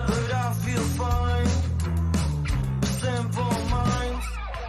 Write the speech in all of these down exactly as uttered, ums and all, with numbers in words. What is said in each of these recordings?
but I feel fine. Simple minds.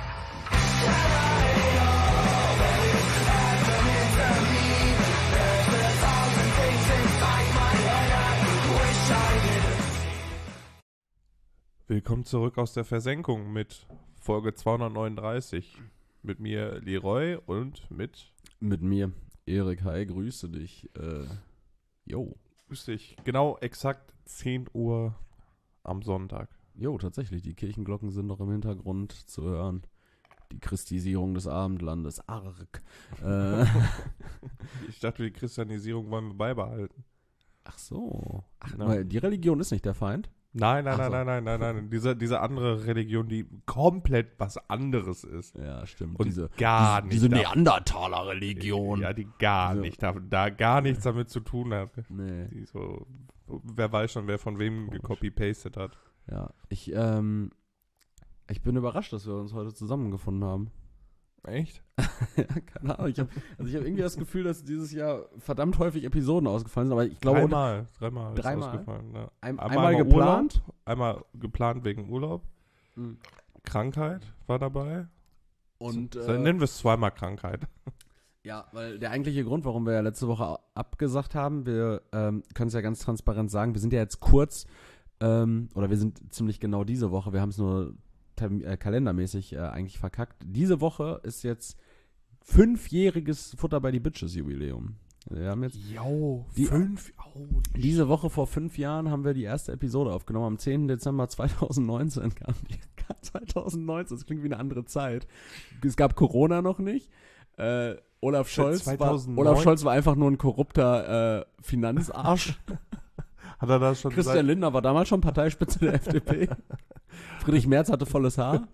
Willkommen zurück aus der Versenkung mit Folge zweihundertneununddreißig. Mit mir Leroy und mit... Mit mir, Erik. Hi, grüße dich. Äh, jo. Grüß dich. Genau exakt zehn Uhr am Sonntag. Jo, tatsächlich. Die Kirchenglocken sind noch im Hintergrund zu hören. Die Christisierung des Abendlandes. Arg. Äh, Ich dachte, die Christianisierung wollen wir beibehalten. ach so. Ach, Ja. weil die Religion ist nicht der Feind? Nein, nein, Ach nein, so. nein, nein, nein, nein. Diese, diese andere Religion, die komplett was anderes ist. Ja, stimmt. Und diese gar diese, nicht. diese da- Neandertaler-Religion. Ja, die gar So. nicht, da, da gar nichts damit zu tun hat. Nee. Die so, wer weiß schon, wer von wem Komisch. gecopy-pastet hat. Ja, ich, ähm, ich bin überrascht, dass wir uns heute zusammengefunden haben. Echt? Ja, keine Ahnung. Ich hab, also ich habe irgendwie das Gefühl, dass dieses Jahr verdammt häufig Episoden ausgefallen sind, aber ich glaube, unter- Dreimal, dreimal ist Dreimal? ausgefallen. Ja. ein, Einmal einmal mal geplant. Urlaub, einmal geplant wegen Urlaub. Mhm. Krankheit war dabei. Und So, äh, nennen wir es zweimal Krankheit. ja, weil der eigentliche Grund, warum wir ja letzte Woche abgesagt haben, wir ähm, können es ja ganz transparent sagen, wir sind ja jetzt kurz, ähm, oder wir sind ziemlich genau diese Woche, wir haben es nur term- äh, kalendermäßig äh, eigentlich verkackt. Diese Woche ist jetzt fünfjähriges Futter bei die Bitches Jubiläum. Wir haben jetzt Jo, Die- fünf. Oh, die diese Woche vor fünf Jahren haben wir die erste Episode aufgenommen. Am zehnten Dezember zweitausendneunzehn kam die. zweitausendneunzehn, das klingt wie eine andere Zeit. Es gab Corona noch nicht. Äh, Olaf Scholz, war, zweitausendneun? Olaf Scholz war einfach nur ein korrupter äh, Finanzarsch. Hat er das schon Christian seit- Lindner war damals schon Parteispitze der F D P. Friedrich Merz hatte volles Haar.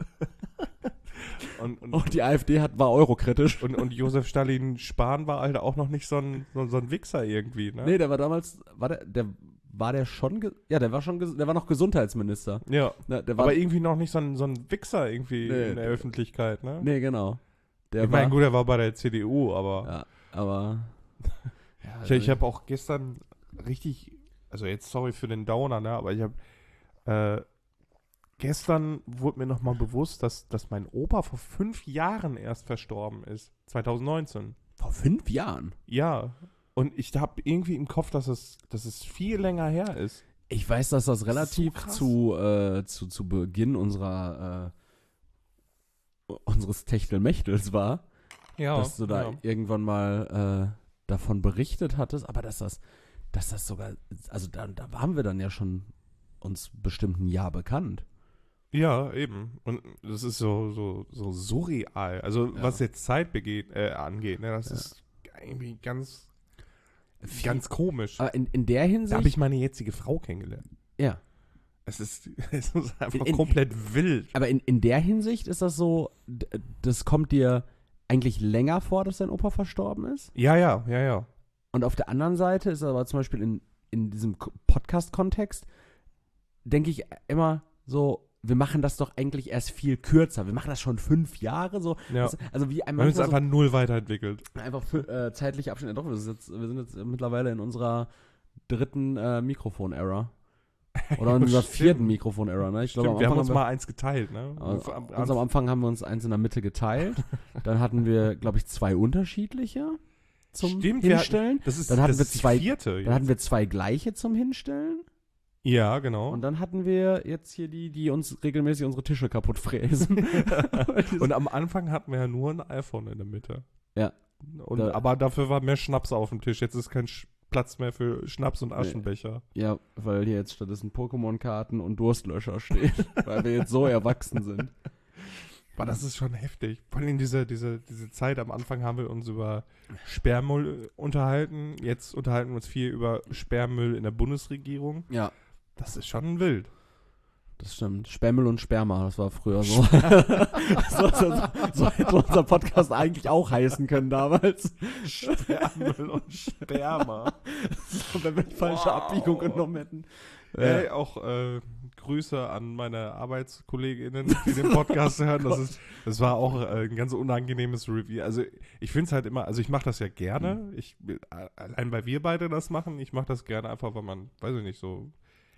Und, und, Und die AfD hat, war eurokritisch. und, und Josef Stalin Spahn war halt auch noch nicht so ein, so, so ein Wichser irgendwie, ne? Nee, der war damals, war der, der war der schon, ge- ja, der war schon, ges- der war noch Gesundheitsminister. Ja. Ne, der war, Aber irgendwie noch nicht so ein, so ein Wichser irgendwie Nee, in der der- Öffentlichkeit, ne? nee, genau. Der ich war, meine, gut, er war bei der C D U, aber ja, aber, ja, ich, ich habe auch gestern richtig, also jetzt sorry für den Downer, ne, aber ich habe äh, gestern wurde mir nochmal bewusst, dass, dass mein Opa vor fünf Jahren erst verstorben ist, zweitausendneunzehn. vor fünf Jahren. Ja, und ich habe irgendwie im Kopf, dass es, dass es viel länger her ist. Ich weiß, dass das ist relativ so krass. zu, äh, zu, zu Beginn unserer, äh, unseres Techtelmechtels war, Ja, dass du da irgendwann mal äh, davon berichtet hattest, aber dass das, dass das sogar, also da, da waren wir dann ja schon uns bestimmt ein Jahr bekannt. Ja, eben. Und das ist so, so, so surreal. Also, Ja. was jetzt Zeit begeht, äh, angeht, ne, das Ja. ist irgendwie ganz, ganz komisch. Aber in, in der Da Hinsicht, habe ich meine jetzige Frau kennengelernt. ja, Es ist, es ist einfach In- komplett wild. aber in, in der Hinsicht ist das so, d- das kommt dir eigentlich länger vor, dass dein Opa verstorben ist? Ja, ja, ja, ja. Und auf der anderen Seite ist aber zum Beispiel in, in diesem K- Podcast-Kontext, denke ich immer so, wir machen das doch eigentlich erst viel kürzer. Wir machen das schon fünf Jahre so. ja. Das, also wie Wir haben einmal uns so, einfach null weiterentwickelt. einfach für, äh, zeitliche Abstände. Doch, wir sind jetzt, wir sind jetzt mittlerweile in unserer dritten äh, Mikrofon-Era. Oder in unserer Stimmt. vierten Mikrofon-Era. Ne? Ich Stimmt, glaube, am wir haben Anfang uns haben mal eins geteilt, ne? Also, Am- ganz am Anfang haben wir uns eins in der Mitte geteilt. Dann hatten wir, glaube ich, zwei unterschiedliche zum Stimmt, wir Hinstellen. das ist, dann hatten das wir ist die zwei- vierte. Dann hatten wir zwei gleiche zum Hinstellen. ja, genau. Und dann hatten wir jetzt hier die, die uns regelmäßig unsere Tische kaputt fräsen. Und am Anfang hatten wir ja nur ein iPhone in der Mitte. Ja. Und, Da- aber dafür war mehr Schnaps auf dem Tisch. Jetzt ist kein Sch Platz mehr für Schnaps und Aschenbecher. Ja, weil hier jetzt stattdessen Pokémon-Karten und Durstlöscher stehen. Weil wir jetzt so erwachsen sind. Aber das ist schon heftig. Vor allem diese, diese, diese Zeit am Anfang haben wir uns über Sperrmüll unterhalten. Jetzt unterhalten wir uns viel über Sperrmüll in der Bundesregierung. Ja, Das ist schon wild. das stimmt. Sperrmüll und Sperma, das war früher so. so, so, so hätte unser Podcast eigentlich auch heißen können damals. Sperrmüll und Sperma. So, wenn wir die falsche Wow. Abbiegung genommen hätten. Ey, auch äh, Grüße an meine Arbeitskolleginnen, die den Podcast hören. Das, ist, das war auch äh, ein ganz unangenehmes Review. Also ich finde es halt immer, also ich mache das ja gerne. Ich, allein weil wir beide das machen, ich mache das gerne einfach, weil man, weiß ich nicht, so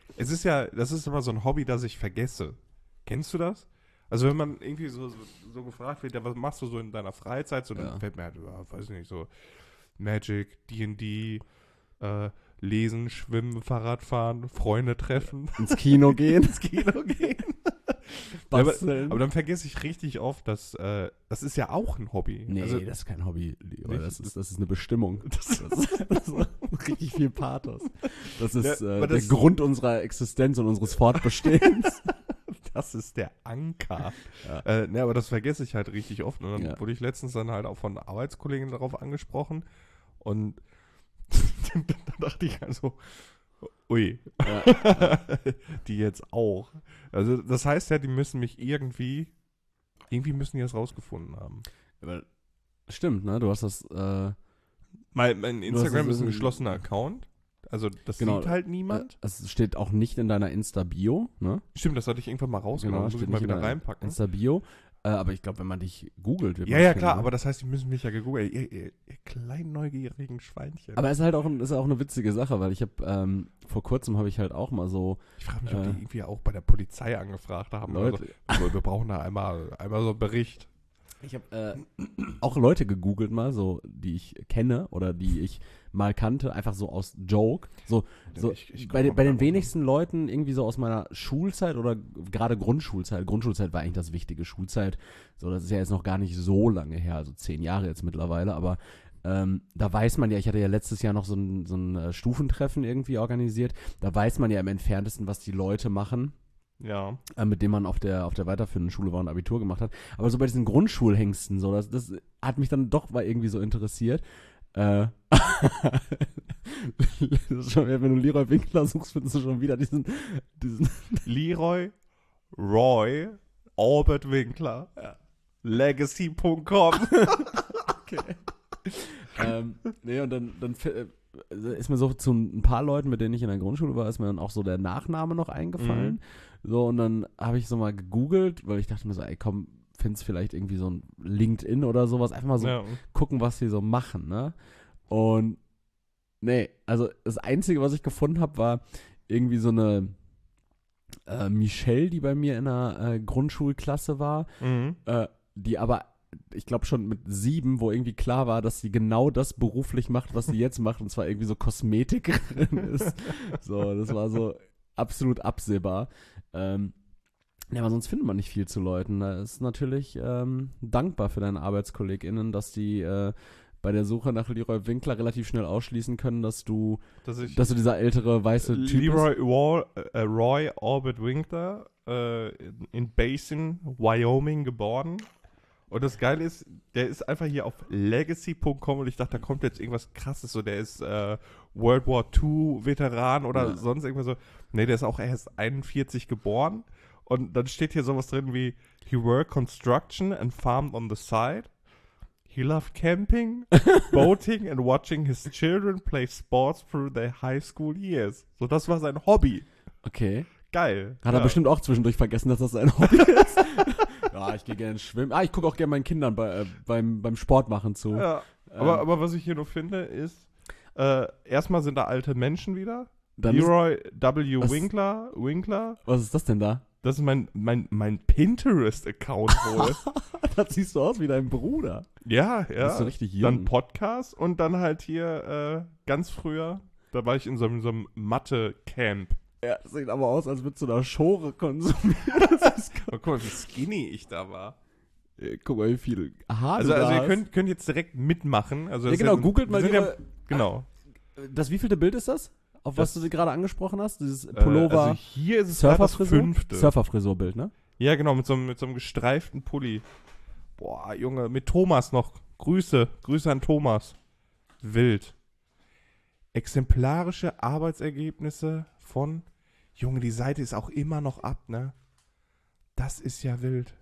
es ist ja, das ist immer so ein Hobby, das ich vergesse. Kennst du das? Also wenn man irgendwie so, so, so gefragt wird, ja, was machst du so in deiner Freizeit? So, dann Ja. fällt mir halt, ja, weiß ich nicht, so Magic, D und D, äh, Lesen, Schwimmen, Fahrradfahren, Freunde treffen, Ins Kino gehen, ins Kino gehen. Ja, aber, basteln. aber dann vergesse ich richtig oft, dass äh, das ist ja auch ein Hobby. Nee, also, das ist kein Hobby, Leroy. Nicht? Das ist, das ist eine Bestimmung. Das ist, das ist richtig viel Pathos. Das ist Ja, äh, aber der das- Grund unserer Existenz und unseres Fortbestehens. das ist der Anker. Ja. Äh, ne, aber das vergesse ich halt richtig oft. Und dann Ja. wurde ich letztens dann halt auch von Arbeitskollegen darauf angesprochen. Und dann dachte ich also, ui, Ja. die jetzt auch. Also das heißt ja, die müssen mich irgendwie, irgendwie müssen die das rausgefunden haben. Weil, stimmt, ne? Du hast das, äh, Mein, mein Instagram das ist ein so- geschlossener Account. Also das Genau. sieht halt niemand. es steht auch nicht in deiner Insta-Bio, ne? Stimmt, das hatte ich irgendwann mal rausgenommen. Muss ich mal nicht in wieder deiner reinpacken. Insta-Bio. Äh, aber ich glaube, wenn man dich googelt, wird Ja, man ja, das klar, finden, aber ne? das heißt, die müssen mich ja gegoogelt. Ihr, ihr, ihr kleinen neugierigen Schweinchen. Aber es ist halt auch, ein, ist auch eine witzige Sache, weil ich habe, ähm, vor kurzem habe ich halt auch mal so ich frage mich, ob äh, die irgendwie auch bei der Polizei angefragt haben. Leute, Also, wir, wir brauchen da einmal, einmal so einen Bericht. ich habe äh, auch Leute gegoogelt mal, so, die ich kenne oder die ich mal kannte, einfach so aus Joke. So, so Ich- ich guck bei, mal den- bei da den noch. wenigsten Leuten irgendwie so aus meiner Schulzeit oder gerade Grundschulzeit. Grundschulzeit war eigentlich das wichtige Schulzeit. So, das ist ja jetzt noch gar nicht so lange her, also zehn Jahre jetzt mittlerweile, aber ähm, da weiß man ja, ich hatte ja letztes Jahr noch so ein, so ein äh, Stufentreffen irgendwie organisiert, da weiß man ja im Entferntesten, was die Leute machen, Ja. äh, mit dem man auf der, auf der weiterführenden Schule war und Abitur gemacht hat. Aber so bei diesen Grundschulhengsten, so, das, das hat mich dann doch mal irgendwie so interessiert. Äh, das ist schon, wenn du Leroy Winkler suchst, findest du schon wieder diesen, diesen Leroy, Roy, Albert Winkler, Legacy Punkt com. okay. ähm, nee, und dann, dann f- äh, ist mir so zu ein paar Leuten, mit denen ich in der Grundschule war, ist mir dann auch so der Nachname noch eingefallen. So, und dann habe ich so mal gegoogelt, weil ich dachte mir so, ey, komm, findest vielleicht irgendwie so ein LinkedIn oder sowas, einfach mal so Ja. gucken, was die so machen, ne? Und nee, also das Einzige, was ich gefunden habe, war irgendwie so eine äh, Michelle, die bei mir in der äh, Grundschulklasse war, Mhm. äh, die aber, ich glaube schon mit sieben, wo irgendwie klar war, dass sie genau das beruflich macht, was sie jetzt macht, und zwar irgendwie so Kosmetikerin ist. So, das war so absolut absehbar. Ähm, ja, aber sonst findet man nicht viel zu Leuten. Da ist natürlich ähm, dankbar für deine ArbeitskollegInnen, dass die äh, bei der Suche nach Leroy Winkler relativ schnell ausschließen können, dass du, Dass ich dass du dieser ältere weiße Typ bist. Leroy Wall, äh, Roy Albert Winkler äh, in, in Basin, Wyoming geboren. Und das Geile ist, der ist einfach hier auf Legacy Punkt com und ich dachte, da kommt jetzt irgendwas Krasses, so der ist äh, World War Two Veteran oder Ja. sonst irgendwas so. Nee, der ist auch erst einundvierzig geboren und dann steht hier sowas drin wie he worked construction and farmed on the side. He loved camping, boating and watching his children play sports through their high school years. So, das war sein Hobby. Okay. Geil. Hat ja. er bestimmt auch zwischendurch vergessen, dass das sein Hobby ist. Ja, ich gehe gerne schwimmen. Ah, ich gucke auch gerne meinen Kindern bei, äh, beim, beim Sport machen zu. Ja. Ähm, Aber, aber was ich hier noch finde, ist, äh, erstmal sind da alte Menschen wieder. dann ist, Leroy W. Was- Winkler, Winkler. was ist das denn da? Das ist mein, mein, mein Pinterest-Account wohl. Das siehst du aus wie dein Bruder. ja, ja. Bist du richtig Dann jung. Podcast und dann halt hier äh, ganz früher, da war ich in so, einem- so einem Mathe-Camp. Ja, das sieht aber aus, als würdest du da Schore konsumieren. Oh, guck mal, wie skinny ich da war. Äh, Guck mal, wie viel Haare Also, du also da ihr hast. könnt, könnt jetzt direkt mitmachen. Also Ja, das genau, sind- googelt mal sind ja, ihre, Genau. Das wievielte Bild ist das? Auf was Das- du gerade angesprochen hast? Dieses Äh, Pullover, also hier ist es gerade das Surferfrisur? fünfte. Surferfrisurbild, ne? Ja, genau, mit so, einem- mit so einem gestreiften Pulli. Boah, Junge, mit Thomas noch. Grüße, Grüße an Thomas. Wild. Exemplarische Arbeitsergebnisse von, Junge, die Seite ist auch immer noch ab, ne? Das ist ja wild.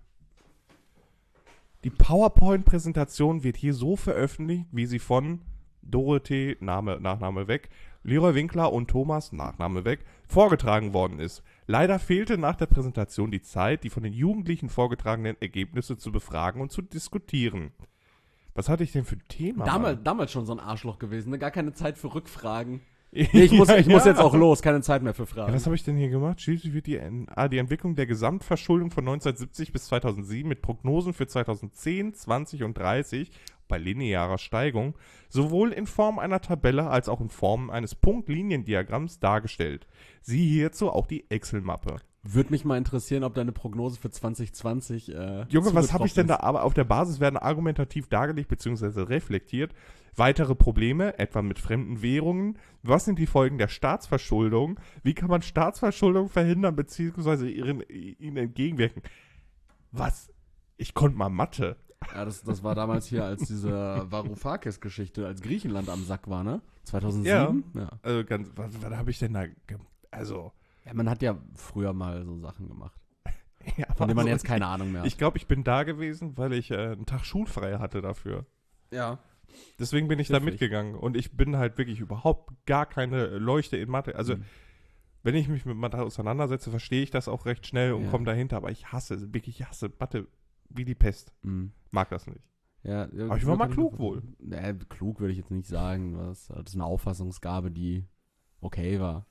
Die PowerPoint-Präsentation wird hier so veröffentlicht, wie sie von Dorothee, Name, Nachname weg, Leroy Winkler und Thomas, Nachname weg, vorgetragen worden ist. Leider fehlte nach der Präsentation die Zeit, die von den Jugendlichen vorgetragenen Ergebnisse zu befragen und zu diskutieren. Was hatte ich denn für ein Thema? Damals, Mann? damals schon so ein Arschloch gewesen, ne? Gar keine Zeit für Rückfragen. Nee, ich muss, ich Ja, muss ja. jetzt auch los, keine Zeit mehr für Ja, Fragen. was habe ich denn hier gemacht? Schließlich wird die, En- ah, die Entwicklung der Gesamtverschuldung von neunzehnhundertsiebzig bis zweitausendsieben mit Prognosen für zweitausendzehn, zwanzig und dreißig bei linearer Steigung sowohl in Form einer Tabelle als auch in Form eines Punktliniendiagramms dargestellt. Siehe hierzu auch die Excel-Mappe. Würde mich mal interessieren, ob deine Prognose für zwanzig zwanzig äh, Junge, was habe ich denn da? zugetroffen Aber auf der Basis werden argumentativ dargelegt bzw. reflektiert. Weitere Probleme, etwa mit fremden Währungen. Was sind die Folgen der Staatsverschuldung? Wie kann man Staatsverschuldung verhindern bzw. ihren, ihnen entgegenwirken? Was? Ich konnte mal Mathe. ist? Ja, das, das war damals hier, als diese Varoufakis-Geschichte, als Griechenland am Sack war, ne? zweitausendsieben? Ja. Ja. Also ganz, was, was habe ich denn da? Ge also, ja, man hat ja früher mal so Sachen gemacht, ja, von denen man also, jetzt keine Ahnung mehr hat. Ich glaube, ich bin da gewesen, weil ich äh, einen Tag schulfrei hatte dafür. ja. Deswegen bin ich da Pfiffig. mitgegangen. Und ich bin halt wirklich überhaupt gar keine Leuchte in Mathe. Also, Mhm. wenn ich mich mit Mathe auseinandersetze, verstehe ich das auch recht schnell und Ja. komme dahinter. Aber ich hasse, wirklich, ich hasse Mathe wie die Pest. Mhm. Mag das nicht. Ja, Aber ich war mal klug wohl. Nee, klug würde ich jetzt nicht sagen. Das, das ist eine Auffassungsgabe, die okay war.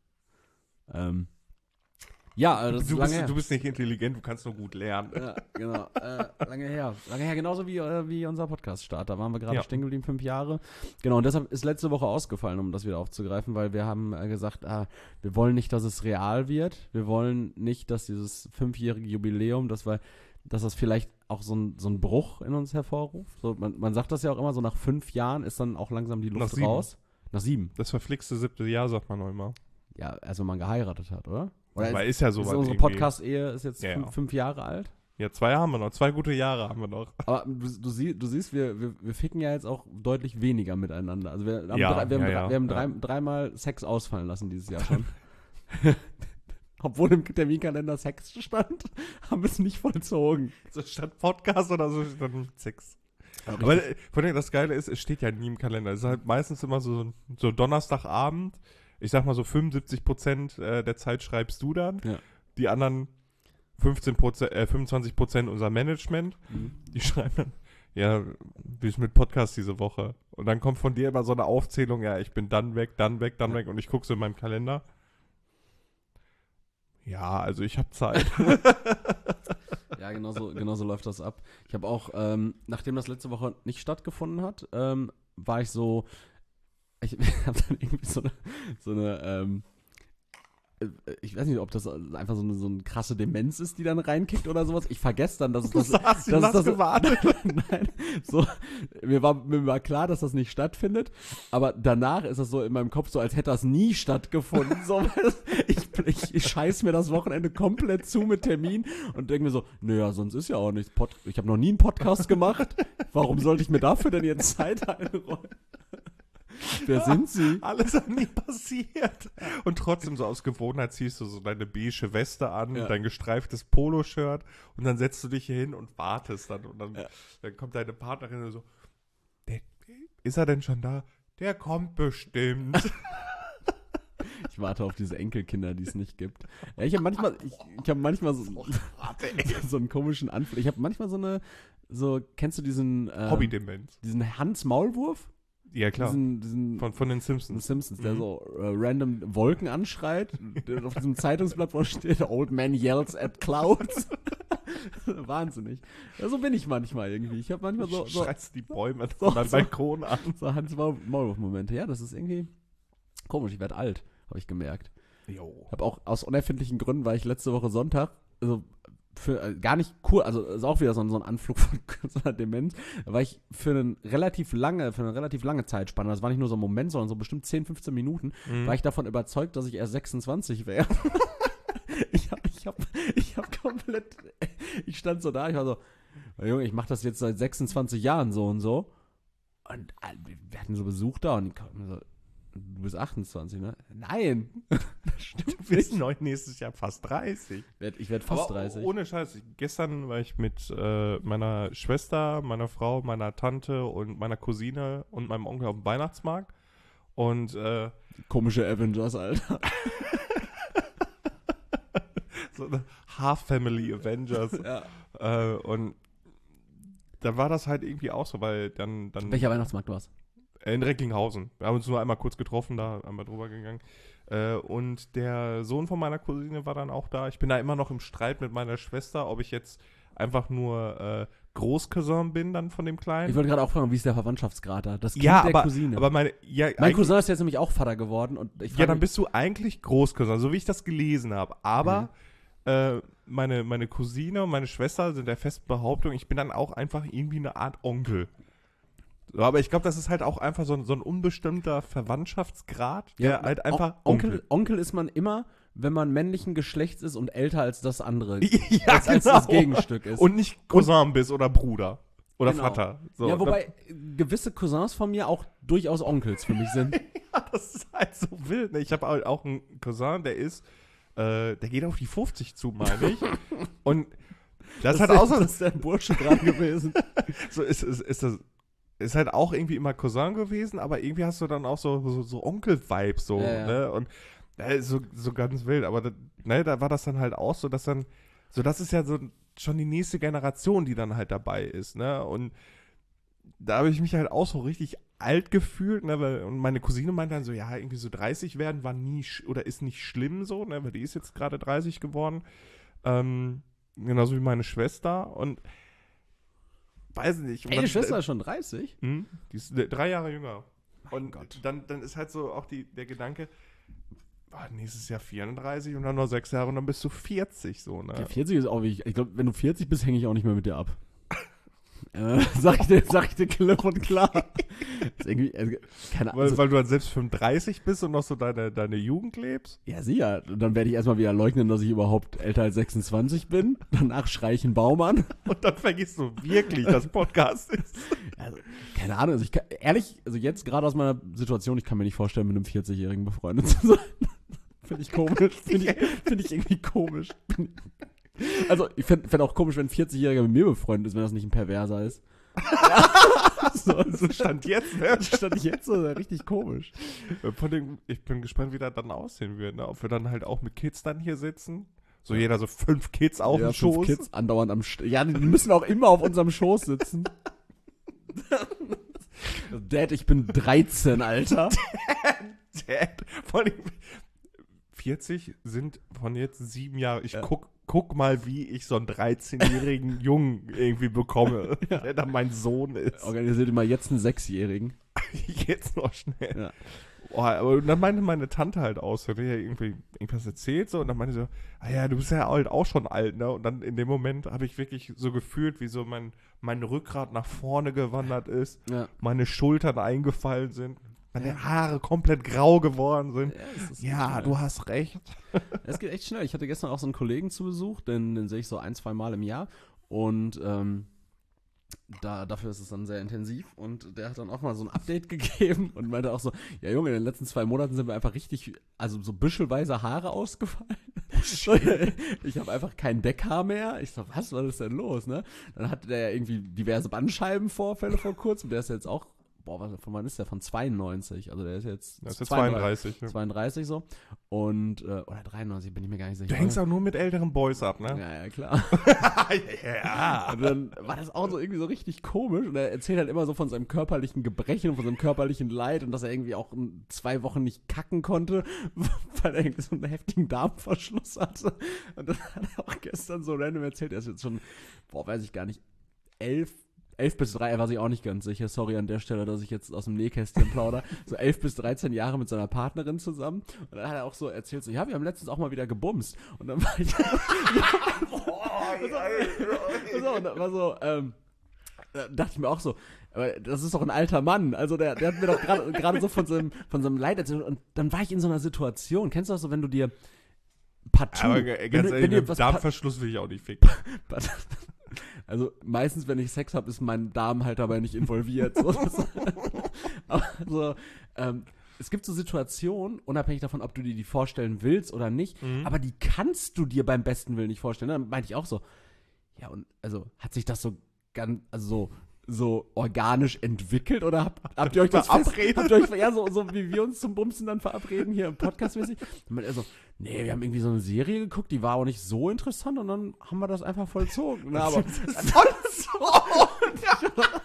Ähm, ja, also das Du ist lange bist, her. du bist nicht intelligent, du kannst nur gut lernen. Ja, genau. Äh, lange her. Lange her, genauso wie, äh, wie unser Podcast-Start. Da waren wir gerade Ja. stehen geblieben, fünf Jahre. Genau, und deshalb ist letzte Woche ausgefallen, um das wieder aufzugreifen, weil wir haben äh, gesagt, ah, wir wollen nicht, dass es real wird. Wir wollen nicht, dass dieses fünfjährige Jubiläum, dass wir, dass das vielleicht auch so ein, so ein Bruch in uns hervorruft. So, man, man sagt das ja auch immer, so nach fünf Jahren ist dann auch langsam die Nach Luft sieben. raus. Nach sieben. Das verflixte siebte Jahr, sagt man noch immer. Ja, erst wenn man geheiratet hat, oder? Oder Aber ist, ist ja ist so unsere Podcast-Ehe ist jetzt Ja, fünf, ja. fünf Jahre alt? Ja, zwei haben wir noch. Zwei gute Jahre haben wir noch. Aber du, du, sie, du siehst, wir, wir, wir ficken ja jetzt auch deutlich weniger miteinander. Also wir haben, Ja, drei, wir haben, ja, drei, ja, wir haben drei, ja. dreimal Sex ausfallen lassen dieses Jahr schon. Obwohl im Terminkalender Sex stand, haben wir es nicht vollzogen. So statt Podcast oder so statt Sex. Aber Aber äh, vor allem das Geile ist, es steht ja nie im Kalender. Es ist halt meistens immer so, so Donnerstagabend. Ich sag mal so fünfundsiebzig Prozent äh, der Zeit schreibst du dann. Ja. Die anderen fünfzehn Prozent, äh, fünfundzwanzig Prozent unser Management. Mhm. Die schreiben dann, ja, wie ist mit Podcast diese Woche? Und dann kommt von dir immer so eine Aufzählung, ja, ich bin dann weg, dann weg, dann Ja. weg. Und ich gucke so in meinem Kalender. Ja, also ich habe Zeit. Ja, genau so, genau so läuft das ab. Ich habe auch, ähm, nachdem das letzte Woche nicht stattgefunden hat, ähm, war ich so, ich habe dann irgendwie so eine, so eine ähm, äh, ich weiß nicht, ob das einfach so eine, so eine krasse Demenz ist, die dann reinkickt oder sowas. Ich vergesse dann, dass es Du das, saßt und dass es hast das gewartet. Nein, so, mir war, mir war klar, dass das nicht stattfindet, aber danach ist es so in meinem Kopf so, als hätte das nie stattgefunden. So, ich, ich, ich scheiß mir das Wochenende komplett zu mit Termin und denke mir so, naja, sonst ist ja auch nichts. Pod ich habe noch nie einen Podcast gemacht. Warum sollte ich mir dafür denn jetzt Zeit einräumen? Wer sind Sie? Alles hat nie passiert. Und trotzdem so aus Gewohnheit ziehst du so deine beige Weste an, Ja. dein gestreiftes Poloshirt und dann setzt du dich hier hin und wartest dann. Und dann, Ja. dann kommt deine Partnerin und so, der, ist er denn schon da? Der kommt bestimmt. Ich warte auf diese Enkelkinder, die es nicht gibt. Ja, ich habe manchmal, ich, ich habe manchmal so, so einen komischen Anflug. Ich habe manchmal so eine, so, kennst du diesen, ähm, Hobbydemenz. diesen Hans-Maulwurf? Ja, klar. Diesen, diesen Von, von den von Simpsons. Simpsons, der Mhm. so äh, random Wolken anschreit, der auf diesem Zeitungsblatt, wo steht, Old Man yells at clouds. Wahnsinnig. Ja, so bin ich manchmal irgendwie. Ich habe manchmal so, so, Schreist die Bäume so- von deinem so- Balkon an. so Hans-Maulwurf-Momente. Ja, das ist irgendwie komisch. Ich werde alt, habe ich gemerkt. Jo. Habe auch aus unerfindlichen Gründen, war ich letzte Woche Sonntag, also für äh, gar nicht cool, also ist auch wieder so, ein- so ein Anflug von so einer Demenz, da war ich für einen relativ lange, für eine relativ lange Zeitspanne, das war nicht nur so ein Moment, sondern so bestimmt zehn, fünfzehn Minuten, Mhm. war ich davon überzeugt, dass ich erst sechsundzwanzig wäre. ich hab, ich hab, ich hab komplett, ich stand so da, ich war so, Junge, ich mache das jetzt seit sechsundzwanzig Jahren so und so. Und äh, wir hatten so Besuch da und die kamen so, du bist achtundzwanzig, ne? Nein! Das stimmt Du bist neu nächstes Jahr fast dreißig. Ich werde ich werd fast Aber dreißig. Ohne Scheiß. Ich, gestern war ich mit äh, meiner Schwester, meiner Frau, meiner Tante und meiner Cousine und meinem Onkel auf dem Weihnachtsmarkt. Und äh, Komische Avengers, Alter. so eine Half-Family Avengers. Ja. äh, und da war das halt irgendwie auch so, weil dann, dann Welcher Weihnachtsmarkt war's? In Recklinghausen. Wir haben uns nur einmal kurz getroffen, da einmal drüber gegangen. Äh, und der Sohn von meiner Cousine war dann auch da. Ich bin da immer noch im Streit mit meiner Schwester, ob ich jetzt einfach nur äh, Großcousin bin dann von dem Kleinen. Ich wollte gerade auch fragen, wie ist der Verwandtschaftsgrad da? Das Kind ja, der aber, Cousine. aber meine, ja, mein eigentlich- Cousin ist jetzt nämlich auch Vater geworden. Und ich Ja, frage dann mich- bist du eigentlich Großcousin, so wie ich das gelesen habe. Aber Mhm. äh, meine, meine Cousine und meine Schwester sind der festen Behauptung, ich bin dann auch einfach irgendwie eine Art Onkel. So, aber ich glaube, das ist halt auch einfach so ein, so ein unbestimmter Verwandtschaftsgrad, der Ja, halt einfach On- Onkel, Onkel ist man immer, wenn man männlichen Geschlechts ist und älter als das andere. ja, als, als das Gegenstück ist. Und nicht Cousin bist oder Bruder oder Genau. Vater. So, ja, wobei gewisse Cousins von mir auch durchaus Onkels für mich sind. Ja, das ist halt so wild. Ne? Ich habe halt auch einen Cousin, der ist, äh, der geht auf die fünfzig zu, meine ich. Und das, ist halt auch so, das ist der Bursche gerade gewesen. so ist, ist, ist das ist halt auch irgendwie immer Cousin gewesen, aber irgendwie hast du dann auch so, so, so Onkel-Vibes so, Ja, ja. ne? Und äh, so, so ganz wild. Aber da, ne, da war das dann halt auch so, dass dann, so das ist ja so schon die nächste Generation, die dann halt dabei ist, ne? Und da habe ich mich halt auch so richtig alt gefühlt, ne? Weil, und meine Cousine meinte dann so, ja, irgendwie so dreißig werden war nie sch- oder ist nicht schlimm so, ne? Weil die ist jetzt gerade dreißig geworden. Ähm, genauso wie meine Schwester. Und weiß nicht. Und Ey, dann- die Schwester ist schon dreißig. hm? Die ist äh, drei Jahre jünger. Mein Und Gott. Dann, dann ist halt so auch die, der Gedanke, ah, nächstes Jahr vierunddreißig und dann noch sechs Jahre und dann bist du vierzig so, ne? Ja, vierzig ist auch wie ich. Ich glaube, wenn du vierzig bist, hänge ich auch nicht mehr mit dir ab. äh, sag ich dir, sag ich dir klipp und klar. ist irgendwie, also, keine Ahnung. Weil, Also, weil du dann selbst fünfunddreißig bist und noch so deine, deine Jugend lebst? ja, sieh ja. Und dann werde ich erstmal wieder leugnen, dass ich überhaupt älter als sechsundzwanzig bin. Danach schreie ich einen Baum an. Und dann vergisst du wirklich, dass Podcast ist. Also, keine Ahnung, also ich kann, ehrlich, also jetzt gerade aus meiner Situation, ich kann mir nicht vorstellen, mit einem vierzigjährigen befreundet zu sein. Finde ich komisch. Finde ich, find ich irgendwie komisch. Also, ich fände fänd auch komisch, wenn ein vierzigjähriger mit mir befreundet ist, wenn das nicht ein Perverser ist. so, So stand jetzt, ne? das stand ich jetzt so richtig komisch. Von dem, ich bin gespannt, wie das dann aussehen wird, ne? Ob wir dann halt auch mit Kids dann hier sitzen. So jeder so fünf Kids auf ja, dem fünf Schoß. Kids andauernd am St Ja, die müssen auch immer auf unserem Schoß sitzen. Dad, ich bin dreizehn, Alter. Dad. Vor allem vierzig sind von jetzt sieben Jahre. Ich Ja. guck, guck mal, wie ich so einen dreizehnjährigen Jungen irgendwie bekomme, der dann mein Sohn ist. Organisiert immer jetzt einen Sechsjährigen. Jetzt noch schnell. Ja. Oh, aber dann meinte meine Tante halt aus, hat ja irgendwie irgendwas erzählt so und dann meinte sie so, ah ja, du bist ja halt auch schon alt, ne? Und dann in dem Moment habe ich wirklich so gefühlt, wie so mein, mein Rückgrat nach vorne gewandert ist, Ja. meine Schultern eingefallen sind, meine Haare komplett grau geworden sind. Ja, es ist Ja, schnell. du hast recht. Es geht echt schnell. Ich hatte gestern auch so einen Kollegen zu Besuch, den, den sehe ich so ein, zwei Mal im Jahr. Und ähm, da, dafür ist es dann sehr intensiv. Und der hat dann auch mal so ein Update gegeben und meinte auch so, ja Junge, in den letzten zwei Monaten sind mir einfach richtig, also so büschelweise Haare ausgefallen. Ich habe einfach kein Deckhaar mehr. Ich so, was, was ist denn los, ne? Dann hatte der ja irgendwie diverse Bandscheibenvorfälle vor kurzem. Der ist jetzt auch, boah, was, von wann ist der? Von zweiundneunzig. Also der ist jetzt Das ist jetzt zweiunddreißig. zweiunddreißig. Ja. zweiunddreißig so. Und, äh, oder dreiundneunzig, bin ich mir gar nicht sicher. Du hängst auch nur mit älteren Boys ab, ne? Ja, ja, klar. Ja. Und dann war das auch so irgendwie so richtig komisch. Und er erzählt halt immer so von seinem körperlichen Gebrechen und von seinem körperlichen Leid und dass er irgendwie auch in zwei Wochen nicht kacken konnte, weil er irgendwie so einen heftigen Darmverschluss hatte. Und dann hat er auch gestern so random erzählt, er ist jetzt schon, boah, weiß ich gar nicht, elf, elf bis drei, er war sich auch nicht ganz sicher. Sorry an der Stelle, dass ich jetzt aus dem Nähkästchen plauder. So elf bis dreizehn Jahre mit seiner Partnerin zusammen. Und dann hat er auch so erzählt, so, ja, wir haben letztens auch mal wieder gebumst. Und dann war ich, so, und dann war so, ähm, da dachte ich mir auch so, aber das ist doch ein alter Mann. Also der, der hat mir doch gerade gerade so von seinem, von seinem Leid erzählt. Und dann war ich in so einer Situation. Kennst du das so, wenn du dir partout, Aber wenn, ganz du, ehrlich, wenn dir mit was pa- Darmverschluss will ich auch nicht ficken. also meistens, wenn ich Sex habe, ist mein Darm halt dabei nicht involviert. So. Aber so, ähm, es gibt so Situationen, unabhängig davon, ob du dir die vorstellen willst oder nicht, Mhm. aber die kannst du dir beim besten Willen nicht vorstellen. Dann meinte ich auch so, ja, und also hat sich das so ganz, also so, so organisch entwickelt oder habt, habt ihr euch das fest, Verabredet? habt ihr euch, ja, so, so wie wir uns zum Bumsen dann verabreden hier im Podcast mäßig? Dann meinte er so, nee, wir haben irgendwie so eine Serie geguckt, die war auch nicht so interessant und dann haben wir das einfach vollzogen. Na, aber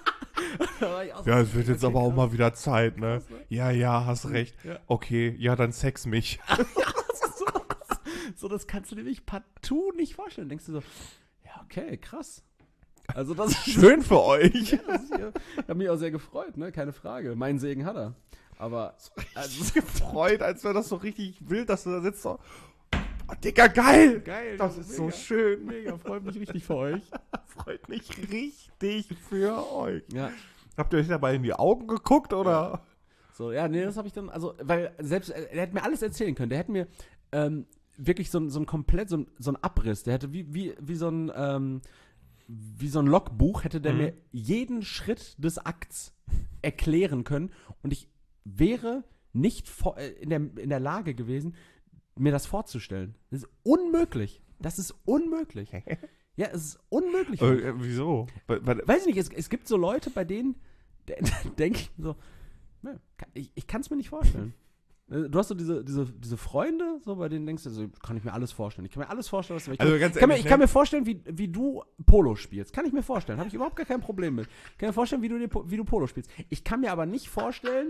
Da war ich auch so, Ja, es wird jetzt okay, aber auch krass. mal wieder Zeit, ne? Krass, ne? Ja, ja, hast recht. Ja. Okay, ja, dann sex mich. so, so, das kannst du dir nicht partout nicht vorstellen. Denkst du so, ja, okay, krass. Also das ist Schön für euch. Ja, das ist hier, ich habe mich auch sehr gefreut, ne? Keine Frage. Meinen Segen hat er. Aber also, Gefreut, als wäre das so richtig wild, dass du da sitzt. So, oh, Digga, geil. geil. Das ist so mega, schön. Mega, freut mich richtig für euch. Freut mich richtig für euch. Ja. Habt ihr euch dabei in die Augen geguckt, oder? So, ja, nee, das habe ich dann, also, weil selbst, er hätte mir alles erzählen können. Der hätte mir ähm, wirklich so, ein- so ein komplett, so ein, so ein Abriss, der hätte wie, wie, wie so ein, ähm, wie so ein Logbuch, hätte der Mhm. mir jeden Schritt des Akts erklären können und ich wäre nicht vor, äh, in, der, in der Lage gewesen, mir das vorzustellen. Das ist unmöglich. Das ist unmöglich. Ja, es ist unmöglich. Äh, äh, wieso? Weil, weil, Weiß ich nicht, es, es gibt so Leute, bei denen de, denke ich so, ne, kann- ich, ich kann es mir nicht vorstellen. Äh, Du hast so diese, diese, diese Freunde, so bei denen denkst du, so, kann ich mir alles vorstellen. Ich kann mir alles vorstellen, was du ich kann, Also ganz ich kann, mir, ehrlich, ich kann ne? mir vorstellen, wie, wie du Polo spielst. Kann ich mir vorstellen. Habe ich überhaupt gar kein Problem mit. Ich kann mir vorstellen, wie du, dir, Po- wie du Polo spielst. Ich kann mir aber nicht vorstellen,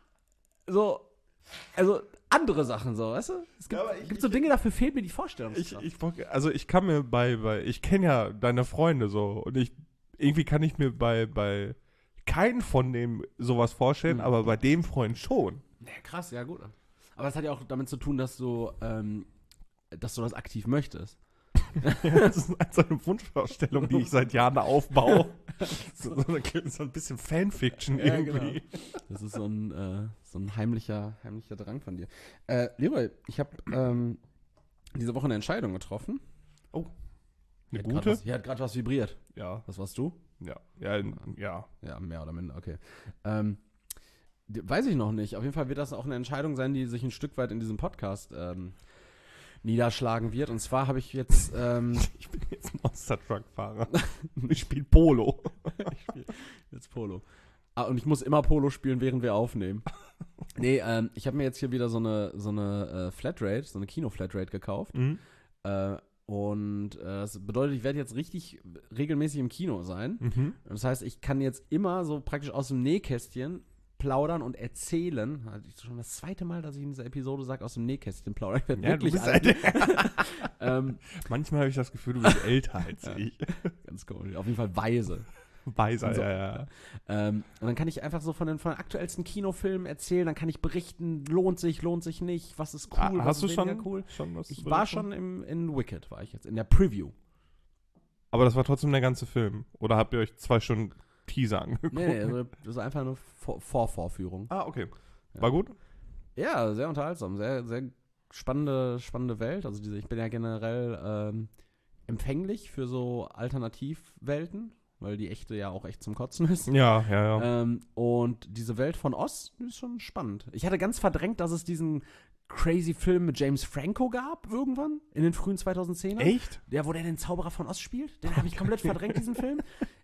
so, also andere Sachen so, weißt du? Es gibt, Ja, aber ich- gibt so ich- Dinge, dafür fehlt mir die ich, Vorstellungskraft. ich, bock- also ich kann mir bei, bei, ich kenne ja deine Freunde so und ich, irgendwie kann ich mir bei, bei keinen von dem sowas vorstellen, Mhm. aber bei dem Freund schon. Ja, krass, ja gut. Aber das hat ja auch damit zu tun, dass du, ähm, dass du das aktiv möchtest. Das ist so eine Wunschvorstellung, die ich seit Jahren aufbaue. So, so, eine- so ein bisschen Fanfiction Ja, irgendwie. Das ist so ein, äh, so ein heimlicher, heimlicher Drang von dir. Äh, Leroy, ich habe ähm, diese Woche eine Entscheidung getroffen. Eine Hier hat grad gute? Was, hier hat gerade was vibriert. Ja, Was warst du? ja, ja, ja. Ja, mehr oder minder, okay. Ähm, die, weiß ich noch nicht. Auf jeden Fall wird das auch eine Entscheidung sein, die sich ein Stück weit in diesem Podcast ähm, niederschlagen wird. Und zwar habe ich jetzt ähm, Ich bin jetzt Monster Truck Fahrer. Ich spiele Polo. ich spiel jetzt Polo. Ah, und ich muss immer Polo spielen, während wir aufnehmen. Nee, ähm, ich habe mir jetzt hier wieder so eine, so eine äh, Flatrate, so eine Kino-Flatrate gekauft. Mhm. Äh, und äh, das bedeutet, ich werde jetzt richtig regelmäßig im Kino sein. Mhm. Das heißt, ich kann jetzt immer so praktisch aus dem Nähkästchen plaudern und erzählen. Also ich schon das zweite Mal, dass ich in dieser Episode sage, aus dem Nähkästchen plaudern. Ich werde Ja, du wirklich bist alt. alt. ähm, Manchmal habe ich das Gefühl, du bist älter als Ja. ich. ganz cool. Auf jeden Fall weise. Weiser, So. ja, ja. Ähm, und dann kann ich einfach so von den, von den aktuellsten Kinofilmen erzählen, dann kann ich berichten, lohnt sich, lohnt sich nicht, was ist cool, Ah, was hast du ist schon, weniger cool. schon was Ich zu war berichten? schon im, in Wicked, war ich jetzt, in der Preview. Aber das war trotzdem der ganze Film. Oder habt ihr euch zwei Stunden Teaser angeguckt? Nee, nee, also, das ist einfach eine Vor Vorvorführung. Ah, okay. Ja. War gut? Ja, sehr unterhaltsam, sehr, sehr spannende, spannende Welt. Also diese, ich bin ja generell ähm, empfänglich für so Alternativwelten, weil die echte ja auch echt zum Kotzen ist. Ja, ja, ja. Ähm, und diese Welt von Oz die ist schon spannend. Ich hatte ganz verdrängt, dass es diesen crazy Film mit James Franco gab, irgendwann, in den frühen zweitausendzehner. Echt? Der, wo der den Zauberer von Oz spielt. Den habe ich komplett verdrängt, diesen Film.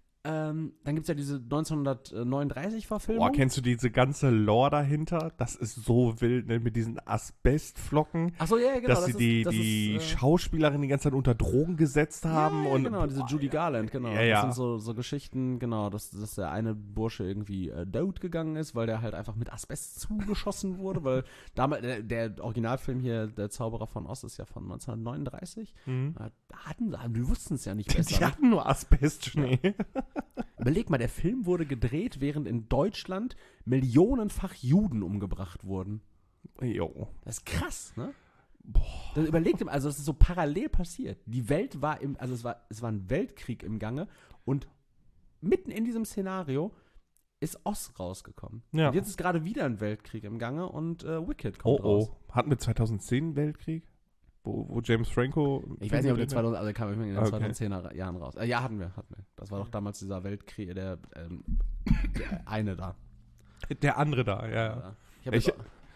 Ähm, dann gibt es ja diese neunzehnhundertneununddreißig-Verfilmung. Boah, kennst du diese ganze Lore dahinter? Das ist so wild, ne? Mit diesen Asbestflocken. Achso, ja, ja, genau. dass das sie ist- die, das die ist, äh, Schauspielerin die ganze Zeit unter Drogen gesetzt haben. Ja, ja, und genau, diese boah, Judy Garland, genau. Ja, ja. Das sind so, so Geschichten, genau, dass, dass der eine Bursche irgendwie äh, dood gegangen ist, weil der halt einfach mit Asbest zugeschossen wurde, weil damals, der, der Originalfilm hier, der Zauberer von Oz, ist ja von neunzehnhundertneununddreißig. Mhm. Da hatten, die wussten es ja nicht besser. Die ne? hatten nur Asbestschnee. Überleg mal, der Film wurde gedreht, während in Deutschland millionenfach Juden umgebracht wurden. Jo. Das ist krass, ne? Boah. Das überlegt ihm, also das ist so parallel passiert. Die Welt war im, also es war, es war ein Weltkrieg im Gange und mitten in diesem Szenario ist Oz rausgekommen. Ja. Und jetzt ist gerade wieder ein Weltkrieg im Gange und äh, Wicked Oh, kommt raus. oh. Hatten wir zweitautzehn einen Weltkrieg? Wo, wo James Franco. Ich weiß nicht, ob die zweitausend, also der kam in den Okay. zweitausendzehner Jahren raus. Äh, ja, hatten wir, hatten wir. Das war doch damals dieser Weltkrieg, der, ähm, der eine da. Der andere da, ja. ja. Ich habe Ich-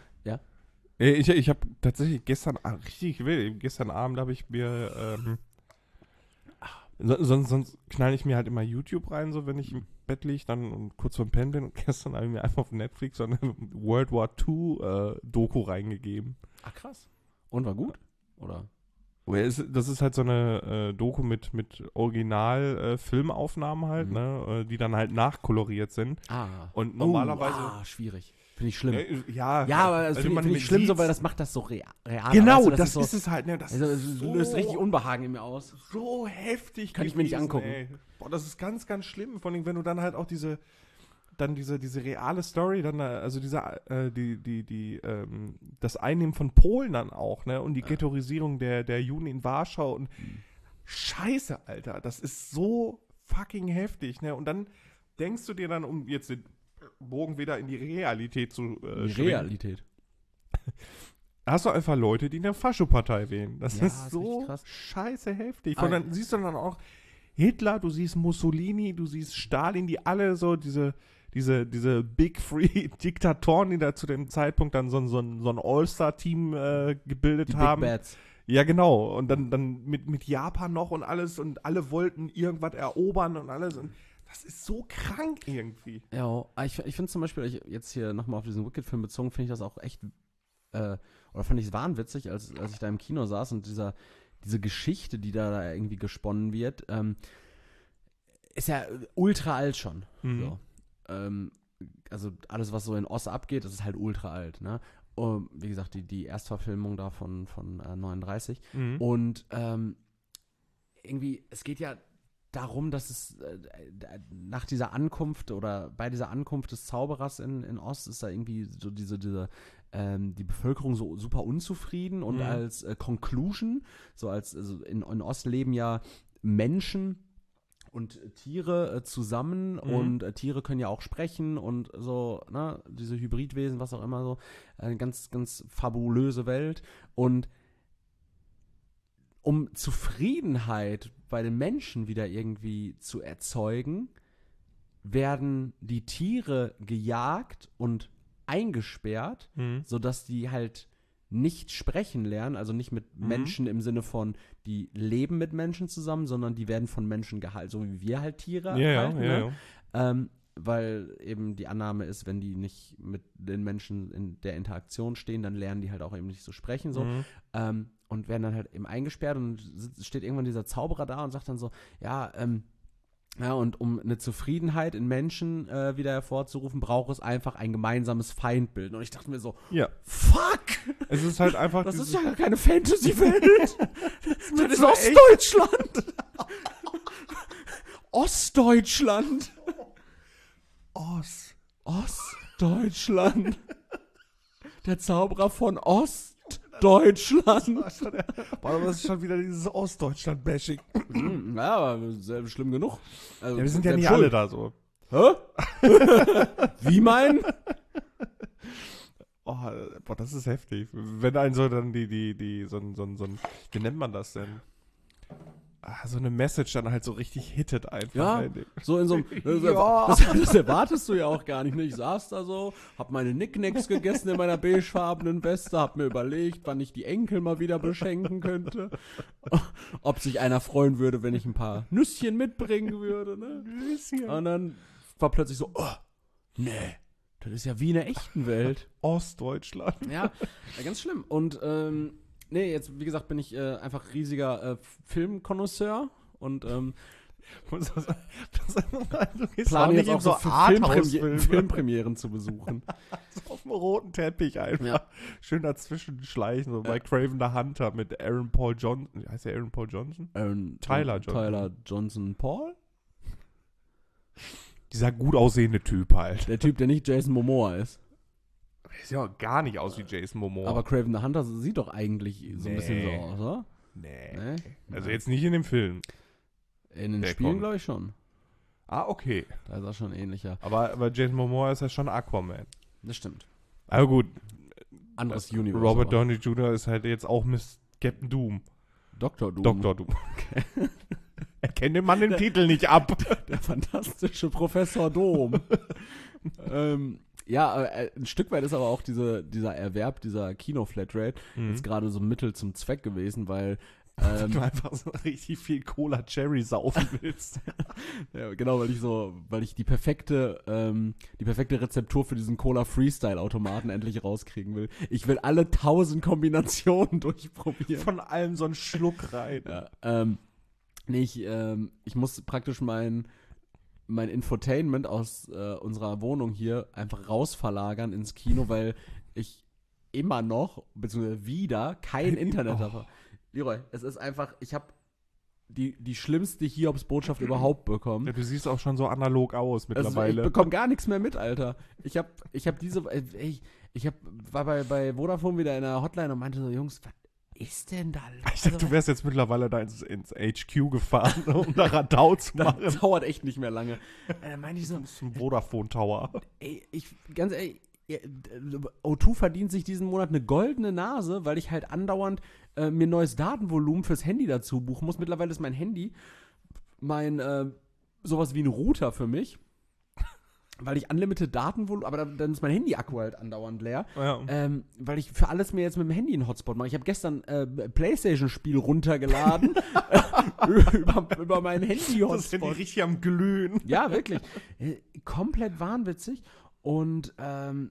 Äh, Ich, ich habe tatsächlich gestern, ah, richtig wild, gestern Abend habe ich mir, ähm, so, sonst, sonst knall ich mir halt immer YouTube rein, so wenn ich im Bett liege, dann und kurz vorm Pennen bin und gestern habe ich mir einfach auf Netflix so eine World War Two äh, Doku reingegeben. Ach krass. Und war gut? Oder? Aber es- Das ist halt so eine äh, Doku mit, mit Original-Filmaufnahmen halt, Mhm. ne, äh, die dann halt nachkoloriert sind. Ah. Und normalerweise- Oh, ah, schwierig. Finde ich schlimm. Ne, ja, Ja, aber das also finde man find ich schlimm, so, sieht's- weil das macht das so rea real. Genau, weißt du, das, so, ist es halt, ne, das also, ist es so, löst richtig Unbehagen in mir aus. so heftig Kann ich mir nicht gewesen, angucken. ey. Boah, das ist ganz, ganz schlimm, vor allem, wenn du dann halt auch diese, dann diese, diese reale Story, dann, äh, also diese, äh, die, die, die, ähm, das Einnehmen von Polen dann auch, ne, und die Ghettoisierung der, der Juden in Warschau und Scheiße, Alter, das ist so fucking heftig, ne, und dann denkst du dir dann, um jetzt den Bogen wieder in die Realität zu äh, Die schwingen, Realität. hast du einfach Leute, die eine Faschopartei wählen. Das Ja, ist ist so richtig krass. scheiße heftig. Ah, Von dann siehst du dann auch Hitler, du siehst Mussolini, du siehst Stalin, die alle so diese, diese, diese Big Free Diktatoren, die da zu dem Zeitpunkt dann so, ein- so ein, so ein All-Star-Team äh, gebildet Die haben. Big Bats. Ja, genau. Und dann, dann mit, mit Japan noch und alles und alle wollten irgendwas erobern und alles. Und das ist so krank irgendwie. Ja, aber ich, ich finde zum Beispiel, ich, jetzt hier nochmal auf diesen Wicked-Film bezogen, finde ich das auch echt, äh, oder fand ich es wahnwitzig, als, als ich da im Kino saß und dieser, diese Geschichte, die da, da irgendwie gesponnen wird, ähm, ist ja ultra alt schon. Mhm. So. Ähm, also alles, was so in Ost abgeht, das ist halt ultra alt, ne? Um, wie gesagt, die, die Erstverfilmung da von, von äh, neununddreißig. Mhm. Und ähm, irgendwie, es geht ja darum, dass es äh, nach dieser Ankunft oder bei dieser Ankunft des Zauberers in, in Ost ist da irgendwie so diese, diese ähm, die Bevölkerung so super unzufrieden und Mhm. als äh, Conclusion, so als, also in, in Ost leben ja Menschen und Tiere äh, zusammen Mhm. und äh, Tiere können ja auch sprechen und so, ne, diese Hybridwesen, was auch immer so, eine ganz, ganz fabulöse Welt und um Zufriedenheit bei den Menschen wieder irgendwie zu erzeugen, werden die Tiere gejagt und eingesperrt, Mhm. sodass die halt nicht sprechen lernen, also nicht mit Mhm. Menschen im Sinne von, die leben mit Menschen zusammen, sondern die werden von Menschen gehalten, so wie wir halt Tiere Ja, ja, halten, ja, ne? ja. Ähm, weil eben die Annahme ist, wenn die nicht mit den Menschen in der Interaktion stehen, dann lernen die halt auch eben nicht so sprechen, so. Mhm. Ähm, und werden dann halt eben eingesperrt und sitzt- steht irgendwann dieser Zauberer da und sagt dann so, ja, ähm, ja, und um eine Zufriedenheit in Menschen äh, wieder hervorzurufen, braucht es einfach ein gemeinsames Feindbild. Und ich dachte mir so, Ja. fuck! Es ist halt einfach Das ist dieses- ja gar keine Fantasy-Welt! das ist so Ostdeutschland! Ostdeutschland! Ost. Ostdeutschland! Der Zauberer von Ostdeutschland! Boah, das ist schon wieder dieses Ostdeutschland-Bashing. Hm, ja, aber selbe schlimm genug. Also, Ja, wir sind ja selbst nicht schuld. alle da so. Hä? Wie mein? Oh, boah, das ist heftig. Wenn ein so dann die, die, die, so ein, so ein, so ein, wie nennt man das denn? Ah, so eine Message dann halt so richtig hittet einfach. Ja, ne? so in so einem. Das, Ja. das, das erwartest du ja auch gar nicht. Ne? Ich saß da so, hab meine Nicknacks gegessen in meiner beigefarbenen Weste, hab mir überlegt, wann ich die Enkel mal wieder beschenken könnte. Ob sich einer freuen würde, wenn ich ein paar Nüsschen mitbringen würde. Ne? Und dann war plötzlich so, oh, nee, das ist ja wie in der echten Welt. Ostdeutschland. Ja, ja, ganz schlimm. Und ähm, nee, jetzt, wie gesagt, bin ich äh, einfach riesiger äh, Filmkonnoisseur und ähm, du gehst auch plane nicht jetzt auch in so so für Filmpremiere, Arthouse-Filme. Filmpremieren zu besuchen. So auf dem roten Teppich einfach. Ja. Schön dazwischen schleichen, so bei Ja. Craven the Hunter mit Aaron Paul Johnson. Heißt der Aaron Paul Johnson? Aaron, Tyler Johnson. Tyler Johnson Paul? Dieser gut aussehende Typ halt. Der Typ, der nicht Jason Momoa ist. Sieht ja auch gar nicht aus wie Jason Momoa. Aber Craven the Hunter sieht doch eigentlich so ein bisschen so Nee. aus, oder? nee. Nee? Also jetzt nicht in dem Film. In den Der Spielen kommt. glaube ich schon. Ah, okay. Da ist er schon ähnlicher. Aber, aber Jason Momoa ist ja schon Aquaman. Das stimmt. Aber gut, Anderes Universe. Robert aber. Downey Junior ist halt jetzt auch Miss Captain Doom. Doktor Doom. Doktor Doom. Er kennt den Mann den Titel nicht ab. Der fantastische Professor Dom. ähm, ja, äh, ein Stück weit ist aber auch diese, dieser Erwerb dieser Kino-Flatrate Mhm. jetzt gerade so ein Mittel zum Zweck gewesen, weil Ähm, du einfach so richtig viel Cola Cherry saufen willst. ja, genau, weil ich so, weil ich die perfekte, ähm, die perfekte Rezeptur für diesen Cola Freestyle Automaten endlich rauskriegen will. Ich will alle tausend Kombinationen durchprobieren. Von allem so einen Schluck rein. Ja, ähm, nee, ich, ähm, ich muss praktisch mein, mein Infotainment aus äh, unserer Wohnung hier einfach rausverlagern ins Kino, weil ich immer noch, beziehungsweise wieder, kein Internet habe. Leroy, es ist einfach, ich habe die, die schlimmste Hiobs-Botschaft überhaupt bekommen. Ja, du siehst auch schon so analog aus mittlerweile. Also ich bekomme gar nichts mehr mit, Alter. Ich habe ich hab diese, ich, ich hab, war bei, bei Vodafone wieder in der Hotline und meinte so, Jungs, was ist denn da los? Ich dachte, du wärst jetzt mittlerweile da ins, ins H Q gefahren, um da Radau zu machen. Das dauert echt nicht mehr lange. Äh, Da meinte ich so, Zum Vodafone Tower. ey, ich, ganz ehrlich, ja, O zwei verdient sich diesen Monat eine goldene Nase, weil ich halt andauernd äh, mir neues Datenvolumen fürs Handy dazu buchen muss. Mittlerweile ist mein Handy mein, äh, sowas wie ein Router für mich, weil ich unlimited Datenvolumen, aber dann, dann ist mein Handy-Akku halt andauernd leer, Ja. ähm, weil ich für alles mir jetzt mit dem Handy einen Hotspot mache. Ich habe gestern äh, Playstation-Spiel runtergeladen über, über mein Das Handy-Hotspot. Handy richtig am Glühen. Ja, wirklich. Äh, komplett wahnwitzig. Und, ähm,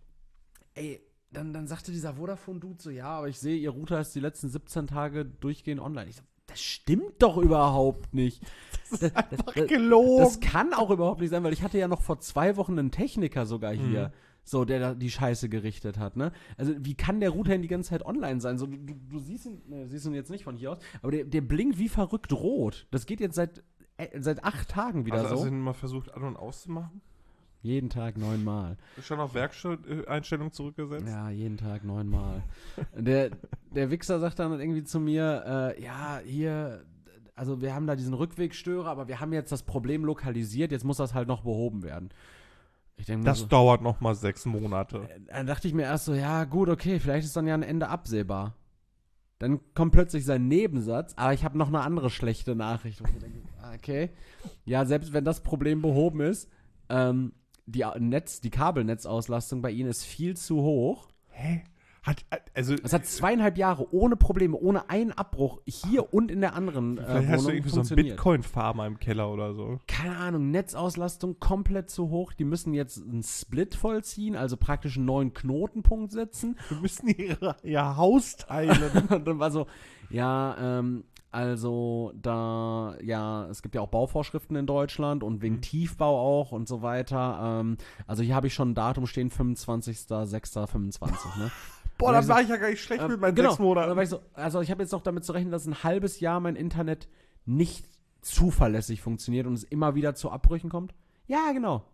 ey, dann, dann sagte dieser Vodafone-Dude so, ja, aber ich sehe, ihr Router ist die letzten siebzehn Tage durchgehend online. Ich so, das stimmt doch überhaupt nicht. Das ist Einfach gelogen. Das kann auch überhaupt nicht sein, weil ich hatte ja noch vor zwei Wochen einen Techniker sogar hier, Mhm. so, der da die Scheiße gerichtet hat, ne? Also, wie kann der Router denn die ganze Zeit online sein? So, du, du, du siehst ihn, ne, siehst ihn jetzt nicht von hier aus, aber der, der blinkt wie verrückt rot. Das geht jetzt seit, äh, seit acht Tagen wieder also, so. hast du ihn mal versucht an- und auszumachen? Jeden Tag neunmal. Ist schon auf Werkeinstellung zurückgesetzt? Ja, jeden Tag neunmal. der, der Wichser sagt dann irgendwie zu mir, äh, ja, hier, also wir haben da diesen Rückwegstörer, aber wir haben jetzt das Problem lokalisiert, jetzt muss das halt noch behoben werden. Ich denke mir Das so, dauert noch mal sechs Monate. dann dachte ich mir erst so, ja gut, okay, vielleicht ist dann ja ein Ende absehbar. Dann kommt plötzlich sein Nebensatz, aber ich habe noch eine andere schlechte Nachricht. Und ich denke, ah, okay, ja, selbst wenn das Problem behoben ist, ähm, die Netz, die Kabelnetzauslastung bei Ihnen ist viel zu hoch. Hä? Hat, also, Es hat zweieinhalb Jahre ohne Probleme, ohne einen Abbruch hier und in der anderen äh, vielleicht hast du Wohnung irgendwie so einen funktioniert. Bitcoin-Farmer im Keller oder so. Keine Ahnung, Netzauslastung komplett zu hoch. Die müssen jetzt einen Split vollziehen, also praktisch einen neuen Knotenpunkt setzen. Wir müssen ihre, ihr Haus teilen. Und dann war so, ja, ähm, also da, ja, es gibt ja auch Bauvorschriften in Deutschland und wegen Mhm. Tiefbau auch und so weiter. Ähm, also hier habe ich schon ein Datum stehen, fünfundzwanzigster sechster fünfundzwanzig, ne? Boah, Und dann ich war so, ich ja gar nicht schlecht Ähm, mit meinen genau. sechs Und dann Monaten. war ich so, also ich habe jetzt noch damit zu rechnen, dass ein halbes Jahr mein Internet nicht zuverlässig funktioniert und es immer wieder zu Abbrüchen kommt. Ja, genau.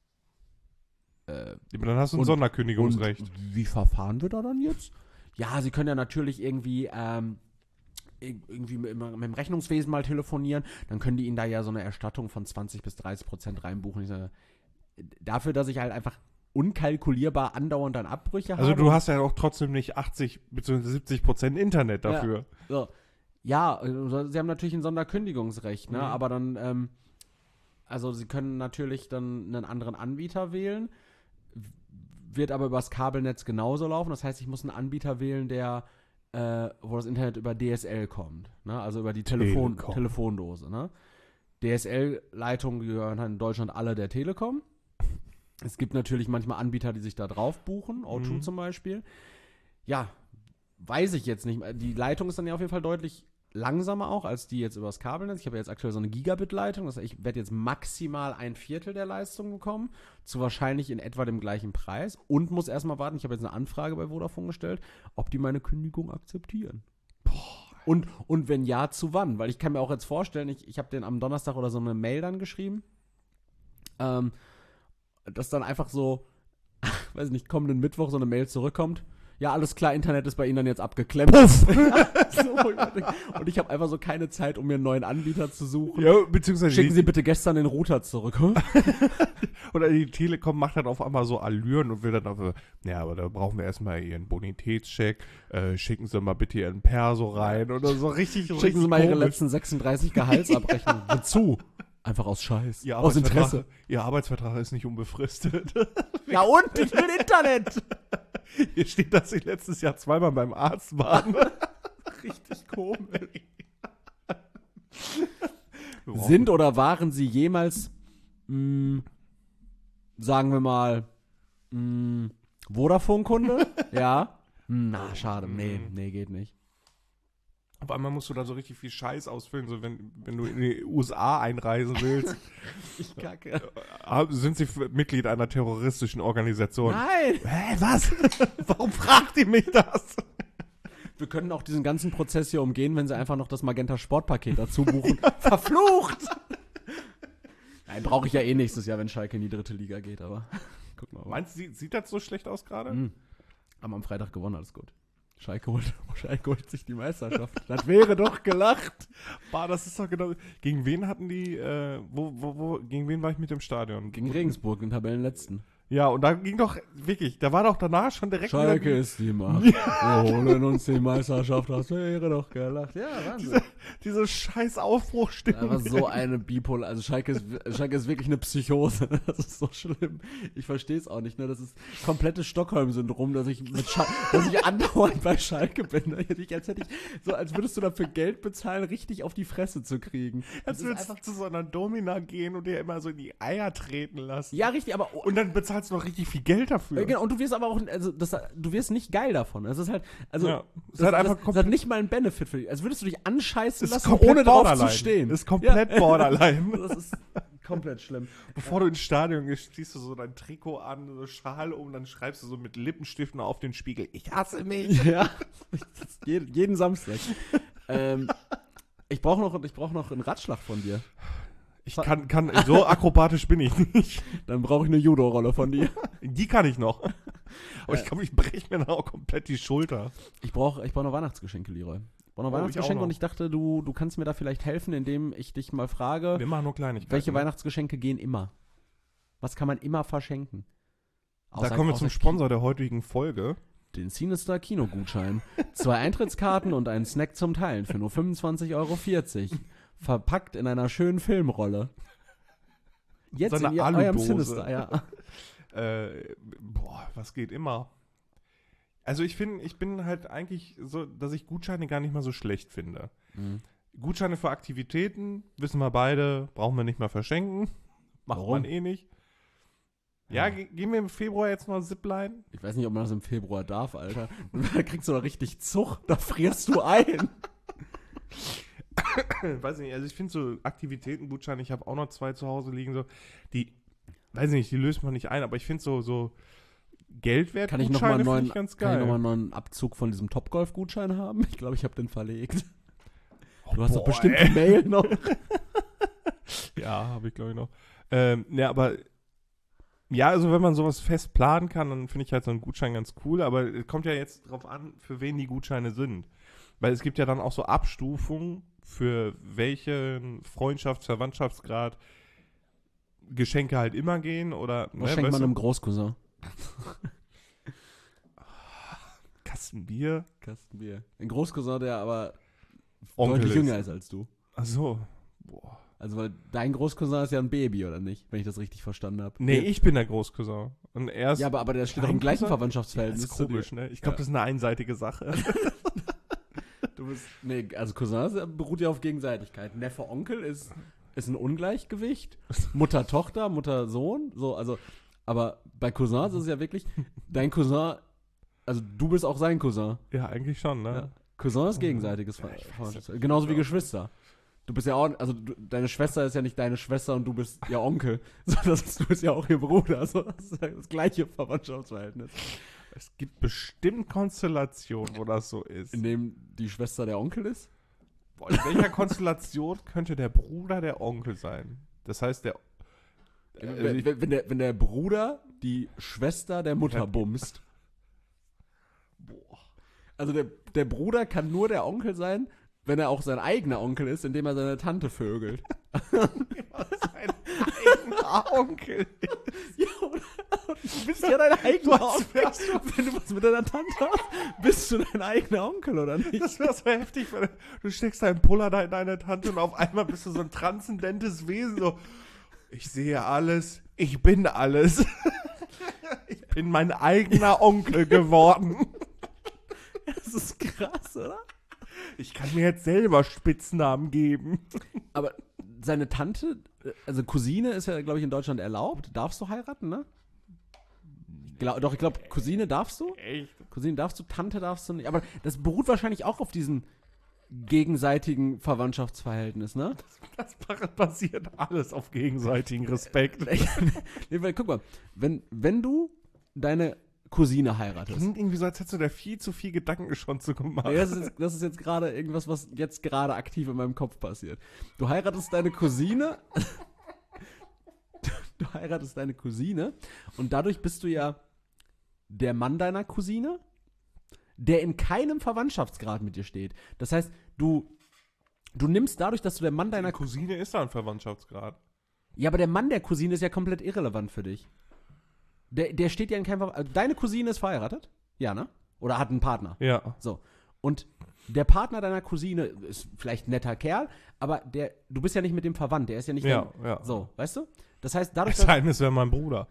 Äh, Aber dann hast du ein Und- Sonderkündigungsrecht. Und wie verfahren wir da dann jetzt? Ja, sie können ja natürlich irgendwie ähm, ir- irgendwie mit, mit dem Rechnungswesen mal telefonieren. Dann können die ihnen da ja so eine Erstattung von zwanzig bis dreißig Prozent reinbuchen. Ich sage, dafür, dass ich halt einfach unkalkulierbar andauernd dann Abbrüche Also habe. du hast ja auch trotzdem nicht achtzig bzw. siebzig Prozent Internet dafür. So. Ja, also sie haben natürlich ein Sonderkündigungsrecht, ne? Mhm. Aber dann, ähm, also sie können natürlich dann einen anderen Anbieter wählen, w- wird aber übers Kabelnetz genauso laufen. Das heißt, ich muss einen Anbieter wählen, der, äh, wo das Internet über D S L kommt, ne? Also über die Telefon Telekom. Telefondose, ne? D S L-Leitungen gehören halt in Deutschland alle der Telekom. Es gibt natürlich manchmal Anbieter, die sich da drauf buchen, O zwei Mhm. zum Beispiel. Ja, weiß ich jetzt nicht. Die Leitung ist dann ja auf jeden Fall deutlich langsamer auch als die jetzt übers Kabelnetz. Ich habe ja jetzt aktuell so eine Gigabit-Leitung. Das heißt, ich werde jetzt maximal ein Viertel der Leistung bekommen, zu wahrscheinlich in etwa dem gleichen Preis und muss erstmal warten. Ich habe jetzt eine Anfrage bei Vodafone gestellt, ob die meine Kündigung akzeptieren. Und, und wenn ja, zu wann? Weil ich kann mir auch jetzt vorstellen, ich, ich habe den am Donnerstag oder so eine Mail dann geschrieben, ähm, dass dann einfach so, weiß nicht, kommenden Mittwoch so eine Mail zurückkommt. Ja, alles klar, Internet ist bei Ihnen dann jetzt abgeklemmt. Ja, so, und ich habe einfach so keine Zeit, um mir einen neuen Anbieter zu suchen. Ja, beziehungsweise Schicken die, Sie bitte gestern den Router zurück. oder die Telekom macht dann auf einmal so Allüren und will dann auf, ja, aber da brauchen wir erstmal Ihren Bonitätscheck, äh, schicken Sie mal bitte Ihren Perso rein oder so richtig. Schicken richtig Sie mal Ihre komisch. letzten sechsunddreißig Gehaltsabrechnungen. Wozu? Einfach aus Scheiß. Ihr aus Arbeitsvertrag, Interesse. Ihr Arbeitsvertrag ist nicht unbefristet. Ja und? Ich will Internet. Hier steht, dass Sie letztes Jahr zweimal beim Arzt waren. richtig komisch. Sind oder waren sie jemals, mh, sagen wir mal, mh, Vodafone-Kunde? Ja. Na, schade. Nee, nee, geht nicht. Auf einmal musst du da so richtig viel Scheiß ausfüllen, so wenn, wenn du in die U S A einreisen willst. Ich kacke. Sind sie f- Mitglied einer terroristischen Organisation? Nein! Hä, was? Warum fragt ihr mich das? Wir können auch diesen ganzen Prozess hier umgehen, wenn sie einfach noch das Magenta Sportpaket dazu buchen. Verflucht! Nein, brauche ich ja eh nächstes Jahr, wenn Schalke in die dritte Liga geht, aber guck mal. Meinst du, sieht, sieht das so schlecht aus gerade? Mhm. Haben am Freitag gewonnen, alles gut. Schalke holt, Schalke holt sich die Meisterschaft. Das wäre doch gelacht. Bah, das ist doch genau. Gegen wen hatten die, äh, wo, wo, wo, gegen wen war ich mit dem Stadion? Gegen Regensburg, den Tabellenletzten. Ja, und da ging doch, wirklich, da war doch danach schon direkt Schalke wieder, ist die Macht. Wir holen uns die Meisterschaft, das wäre doch gelacht. Ja, Wahnsinn. diese, diese scheiß Aufbruchstimmung. Aber so eine Bipolar, also Schalke ist, Schalke ist wirklich eine Psychose. Das ist so schlimm. Ich verstehe es auch nicht. Ne? Das ist komplettes Stockholm-Syndrom, dass ich mit Schal- dass ich andauernd bei Schalke bin. Ne? Ich, als hätte ich, so als würdest du dafür Geld bezahlen, richtig auf die Fresse zu kriegen. Das Als ist würdest du einfach, zu so einer Domina gehen und dir immer so in die Eier treten lassen. ja, richtig, aber Und dann bezahlst du noch richtig viel Geld dafür. Äh, Genau, und du wirst aber auch, also das, du wirst nicht geil davon. Es ist halt, also, Ja, das, ist halt das, einfach das, komplett- hat nicht mal einen Benefit für dich. Als würdest du dich anscheißen Ist lassen, komplett ohne drauf borderline. zu stehen. Ist komplett borderline. Das ist komplett schlimm. Bevor du ins Stadion gehst, ziehst du so dein Trikot an, so Schal um, dann schreibst du so mit Lippenstiften auf den Spiegel, ich hasse mich. Ja, jeden, jeden Samstag. ähm, ich brauche noch, ich brauch noch einen Ratschlag von dir. Ich kann, kann, so akrobatisch bin ich nicht. Dann brauche ich eine Judo-Rolle von dir. Die kann ich noch. Aber ich glaube, ich breche mir dann auch komplett die Schulter. Ich brauche ich brauch noch Weihnachtsgeschenke, Leroy. Ich brauche noch Oh, ich auch Weihnachtsgeschenke noch. und ich dachte, du, du kannst mir da vielleicht helfen, indem ich dich mal frage, Wir machen nur Kleinigkeiten. welche Weihnachtsgeschenke gehen immer? Was kann man immer verschenken? Da Außer- kommen wir außer zum Sponsor der heutigen Folge. Den Cinestar Kinogutschein. Zwei Eintrittskarten und einen Snack zum Teilen für nur fünfundzwanzig Euro vierzig. Verpackt in einer schönen Filmrolle. Jetzt So eine in ihr, eurem Aludose. Cinestar, ja. Äh, boah, was geht immer? Also ich finde, ich bin halt eigentlich so, dass ich Gutscheine gar nicht mal so schlecht finde. Mhm. Gutscheine für Aktivitäten, wissen wir beide, brauchen wir nicht mehr verschenken. Macht Warum? man eh nicht. Ja, Ja. ge- gehen wir im Februar jetzt noch Zipline? Ich weiß nicht, ob man das im Februar darf, Alter. Da kriegst du doch richtig Zug, da frierst du ein. Weiß nicht, also ich finde so Aktivitätengutscheine, ich habe auch noch zwei zu Hause liegen, so, die, weiß nicht, die löst man nicht ein, aber ich finde so, so Geldwert Kann ich nochmal einen, finde neuen- ich ganz kann ich geil. noch mal einen neuen Abzug von diesem Topgolf-Gutschein haben? Ich glaube, ich habe den verlegt. Du hast doch boah, bestimmt ey. die Mail noch. Ja, habe ich glaube ich noch. Ähm, ja, aber ja, also wenn man sowas fest planen kann, dann finde ich halt so einen Gutschein ganz cool, aber es kommt ja jetzt drauf an, für wen die Gutscheine sind. Weil es gibt ja dann auch so Abstufungen, für welchen Freundschafts-, Verwandtschaftsgrad Geschenke halt immer gehen oder Was ne, schenkt weißt man du, einem Großcousin? Kasten Bier, Kastenbier. Ein Großcousin, der aber Onkel deutlich ist. jünger ist als du. Ach so. Boah. Also, weil dein Großcousin ist ja ein Baby, oder nicht? Wenn ich das richtig verstanden habe. Nee, ich bin der Großcousin. Und er ist Ja, aber, aber der steht doch Klein im gleichen Cousin? Verwandtschaftsverhältnis. ist zu dir. komisch, ne? Ich glaube, Ja. das ist eine einseitige Sache. Du bist, nee, also Cousin ist- beruht ja auf Gegenseitigkeit. Neffe, Onkel ist, ist ein Ungleichgewicht. Mutter, Tochter, Mutter, Sohn. So, also, aber bei Cousins ist es ja wirklich, dein Cousin, also du bist auch sein Cousin. Ja, eigentlich schon, ne? Ja. Cousin ist gegenseitiges Ja, Ver- ich weiß Verwandtschaftsverhältnis. Genauso wie Ja. Geschwister. Du bist ja auch, also du, deine Schwester ist ja nicht deine Schwester und du bist ihr Onkel. So, das ist, du bist ja auch ihr Bruder. Also, das ist ja das gleiche Verwandtschaftsverhältnis. Es gibt bestimmt Konstellationen, wo das so ist. In dem die Schwester der Onkel ist. Boah, in welcher Konstellation könnte der Bruder der Onkel sein? Das heißt, der. Also wenn, ich, wenn, wenn, der, wenn der Bruder die Schwester der Mutter Ja. bumst. boah. Also der, der Bruder kann nur der Onkel sein, wenn er auch sein eigener Onkel ist, indem er seine Tante vögelt. Sein eigener Onkel. Ja, oder? Du bist ja dein eigener Was Onkel. wärst Wenn du was mit deiner Tante hast, bist du dein eigener Onkel, oder nicht? Das wäre so heftig, weil du steckst deinen Puller da in deine Tante und auf einmal bist du so ein transzendentes Wesen. So, ich sehe alles, ich bin alles. Ich bin mein eigener Onkel geworden. Das ist krass, oder? Ich kann mir jetzt selber Spitznamen geben. Aber seine Tante, also Cousine ist ja, glaube ich, in Deutschland erlaubt. Darfst du heiraten, ne? Glaub, doch, ich glaube, Cousine darfst du. Echt? Cousine darfst du, Tante darfst du nicht. Aber das beruht wahrscheinlich auch auf diesem gegenseitigen Verwandtschaftsverhältnis, ne? Das basiert alles auf gegenseitigen Respekt. Nee, weil, guck mal, wenn, wenn du deine Cousine heiratest. Klingt irgendwie so, als hättest du da viel zu viel Gedanken schon zu gemacht. Nee, das, ist, das ist jetzt gerade irgendwas, was jetzt gerade aktiv in meinem Kopf passiert. Du heiratest deine Cousine. Du heiratest deine Cousine und dadurch bist du ja der Mann deiner Cousine, der in keinem Verwandtschaftsgrad mit dir steht. Das heißt, du, du nimmst dadurch, dass du der Mann deiner Cousine. Cousine ist da ein Verwandtschaftsgrad. Ja, aber der Mann der Cousine ist ja komplett irrelevant für dich. Der, der steht ja in keinem Ver- also deine Cousine ist verheiratet? Ja, ne? Oder hat einen Partner? Ja. So. Und der Partner deiner Cousine ist vielleicht ein netter Kerl, aber der, du bist ja nicht mit dem verwandt, der ist ja nicht Ja, dein, ja. So, weißt du? Das heißt, dadurch, Das eine ist ja mein Bruder.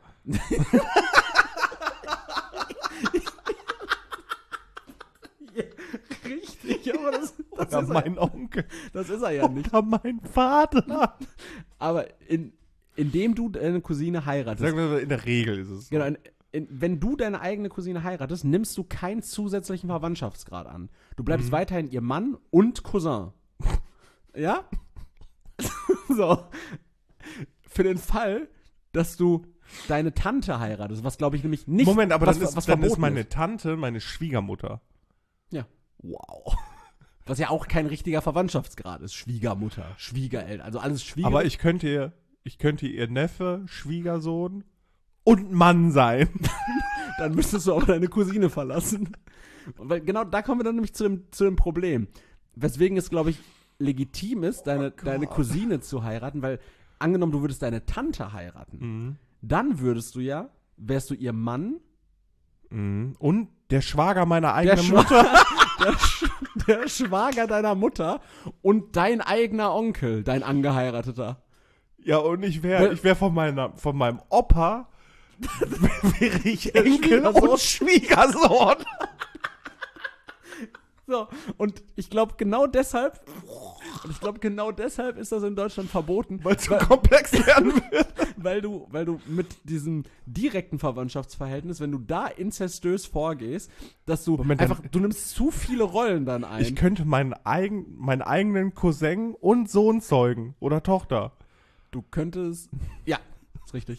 richtig, aber das, das, Oder ist er, mein Onkel. das ist er ja nicht. Oder mein Vater. Aber in, indem du deine Cousine heiratest, Sagen wir mal, in der Regel ist es. genau, in, in, wenn du deine eigene Cousine heiratest, nimmst du keinen zusätzlichen Verwandtschaftsgrad an. Du bleibst Mhm. weiterhin ihr Mann und Cousin. Ja? So. Für den Fall, dass du deine Tante heiratest, was glaube ich nämlich nicht Moment, aber was, dann, ist, was dann ist verboten meine ist. Tante meine Schwiegermutter. Ja. Wow. Was ja auch kein richtiger Verwandtschaftsgrad ist. Schwiegermutter, Schwiegereltern, also alles Schwieger. Aber ich könnte ihr, ich könnte ihr Neffe, Schwiegersohn und Mann sein. Dann müsstest du auch deine Cousine verlassen. Und weil genau da kommen wir dann nämlich zu dem, zu dem Problem. Weswegen es, glaube ich, legitim ist, deine, Oh deine Gott. Cousine zu heiraten, weil angenommen, du würdest deine Tante heiraten, Mhm. dann würdest du ja, wärst du ihr Mann, Mhm. Und der Schwager meiner der, eigenen Schwa Mutter. der, Sch der Schwager deiner Mutter und dein eigener Onkel, dein Angeheirateter. Ja, und ich wäre Wer- ich wär von, meiner, von meinem Opa wäre ich Enkel Schwiegersohn. und Schwiegersohn. So, und ich glaube genau deshalb, und ich glaube genau deshalb ist das in Deutschland verboten, Weil es so komplex werden wird. weil du, weil du mit diesem direkten Verwandtschaftsverhältnis, wenn du da inzestös vorgehst, dass du Moment, dann- einfach, du nimmst zu viele Rollen dann ein. Ich könnte meinen, eigen, meinen eigenen Cousin und Sohn zeugen. Oder Tochter. Du könntest, ja, ist richtig.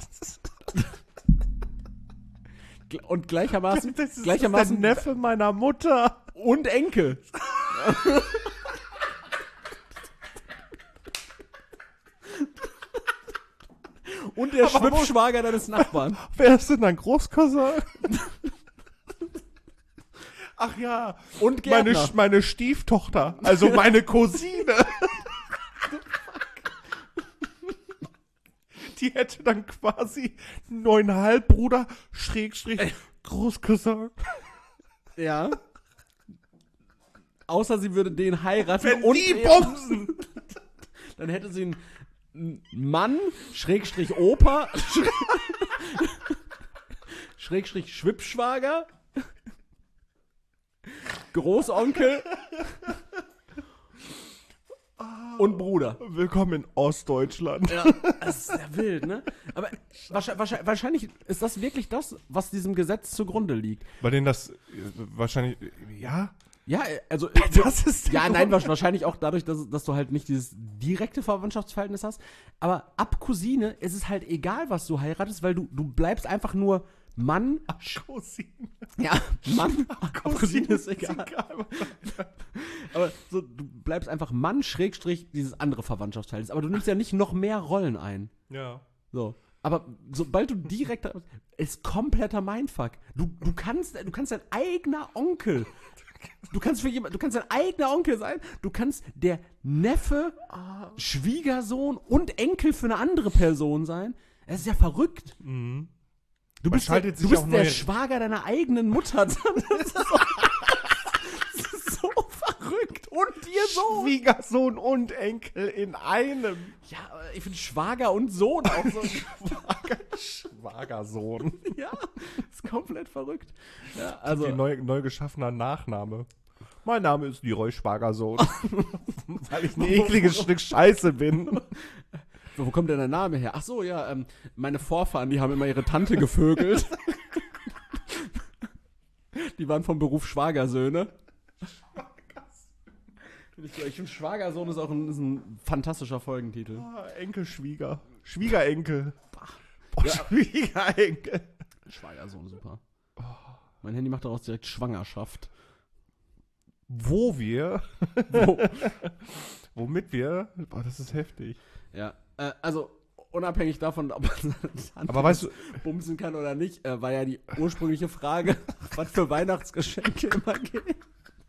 Gl- Und gleichermaßen, Das ist, gleichermaßen das ist der Neffe meiner Mutter. und Enkel. Und der Aber wo- Schwippschwager deines Nachbarn. Wer ist denn dein Großcousin? Ach ja. Und Meine, Gärtner. Sch- meine Stieftochter. Also meine Cousine. Die hätte dann quasi einen neuen Halbbruder, Schrägstrich, Großcousin. Ja. Außer sie würde den heiraten Wenn und die er- bumsen. dann hätte sie einen einen Mann, Schrägstrich Opa, Schräg- Schrägstrich Schwippschwager, Großonkel und Bruder. Willkommen in Ostdeutschland. Ja, das ist sehr wild, ne? Aber wahrscheinlich, wahrscheinlich, wahrscheinlich ist das wirklich das, was diesem Gesetz zugrunde liegt. Bei denen das äh, wahrscheinlich, ja, Ja, also. das ist Ja, der nein, Grund. wa- wahrscheinlich auch dadurch, dass, dass du halt nicht dieses direkte Verwandtschaftsverhältnis hast. Aber ab Cousine ist es halt egal, was du heiratest, weil du, du bleibst einfach nur Mann. Cousine. Ja, Mann. Ab Cousine ist egal. egal. Aber so, du bleibst einfach Mann, Schrägstrich, dieses andere Verwandtschaftsverhältnis. Aber du nimmst ja nicht noch mehr Rollen ein. Ja. So. Aber sobald du direkt. Ist kompletter Mindfuck. Du, du kannst, du kannst dein eigener Onkel. Du kannst für jemand, du kannst dein eigener Onkel sein. Du kannst der Neffe, Schwiegersohn und Enkel für eine andere Person sein. Es ist ja verrückt. Mhm. Du Man bist, der, schaltet du sich bist auch der neue- Schwager deiner eigenen Mutter. Das ist so, das ist so verrückt. Und ihr Sohn. Schwiegersohn und Enkel in einem. Ja, aber ich finde Schwager und Sohn auch so. Schwagersohn. Ja, ist komplett verrückt. Ja, Also also, neu, neu geschaffener Nachname. Mein Name ist Leroy Schwagersohn. Weil ich ein ekliges Stück Scheiße bin. Wo kommt denn der Name her? Ach so, ja, ähm, meine Vorfahren, die haben immer ihre Tante gevögelt. Die waren vom Beruf Schwagersöhne. Ich finde, Schwagersohn ist auch ein, ist ein fantastischer Folgentitel. Ah, Enkelschwieger. Schwiegerenkel. Boah, Ja. Schwiegerenkel. Schwagersohn, super. Mein Handy macht daraus direkt Schwangerschaft. Wo wir, Wo? womit wir, boah, das ist heftig. Ja, äh, also unabhängig davon, ob man seine Tante Aber weißt du, bumsen kann oder nicht, äh, war ja die ursprüngliche Frage, was für Weihnachtsgeschenke immer geht.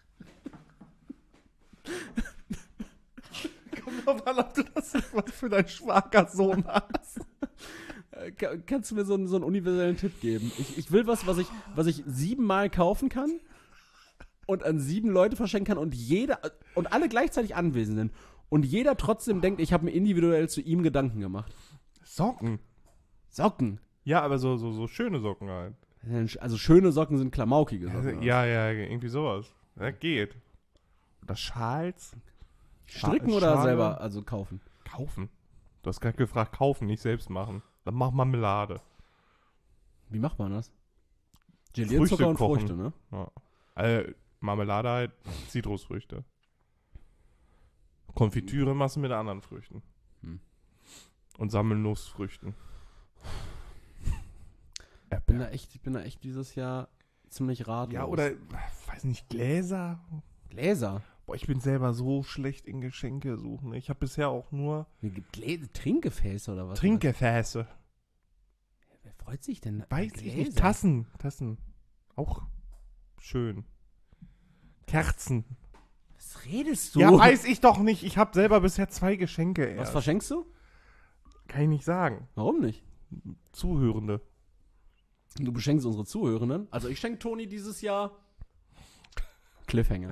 kommt drauf an, ob du das was für deinen Schwagersohn hast. Äh, ka- kannst du mir so einen, so einen universellen Tipp geben? Ich, ich will was, was ich, was ich siebenmal kaufen kann und an sieben Leute verschenken kann und jeder und alle gleichzeitig anwesend sind und jeder trotzdem denkt, ich habe mir individuell zu ihm Gedanken gemacht. Socken. Socken. Ja, aber so, so, so schöne Socken halt. Also schöne Socken sind klamaukige Also, Socken. ja, ja, irgendwie sowas. Ja, geht. Oder Schals? Stricken Scha- oder Schale? selber, also kaufen? Kaufen. Du hast gerade gefragt, kaufen, nicht selbst machen. Dann mach Marmelade. Wie macht man das? Gelierzucker Früchte und kochen. Früchte, ne? Ja. Also, Marmelade halt, Zitrusfrüchte. Konfitüre machst du mit anderen Früchten. Hm. Und Sammelnussfrüchten. Ich bin da echt, ich bin da echt dieses Jahr ziemlich ratlos. Ja, oder, weiß nicht, Gläser? Gläser. Boah, ich bin selber so schlecht in Geschenke suchen. Ich habe bisher auch nur Gläser, Trinkgefäße oder was? Trinkgefäße. Wer freut sich denn? Weiß über ich nicht. Gläser? Tassen. Tassen. Auch schön. Kerzen. Was redest du? Ja, weiß ich doch nicht. Ich habe selber bisher zwei Geschenke Was erst. verschenkst du? Kann ich nicht sagen. Warum nicht? Zuhörende. Du beschenkst unsere Zuhörenden. Also ich schenke Toni dieses Jahr Cliffhanger.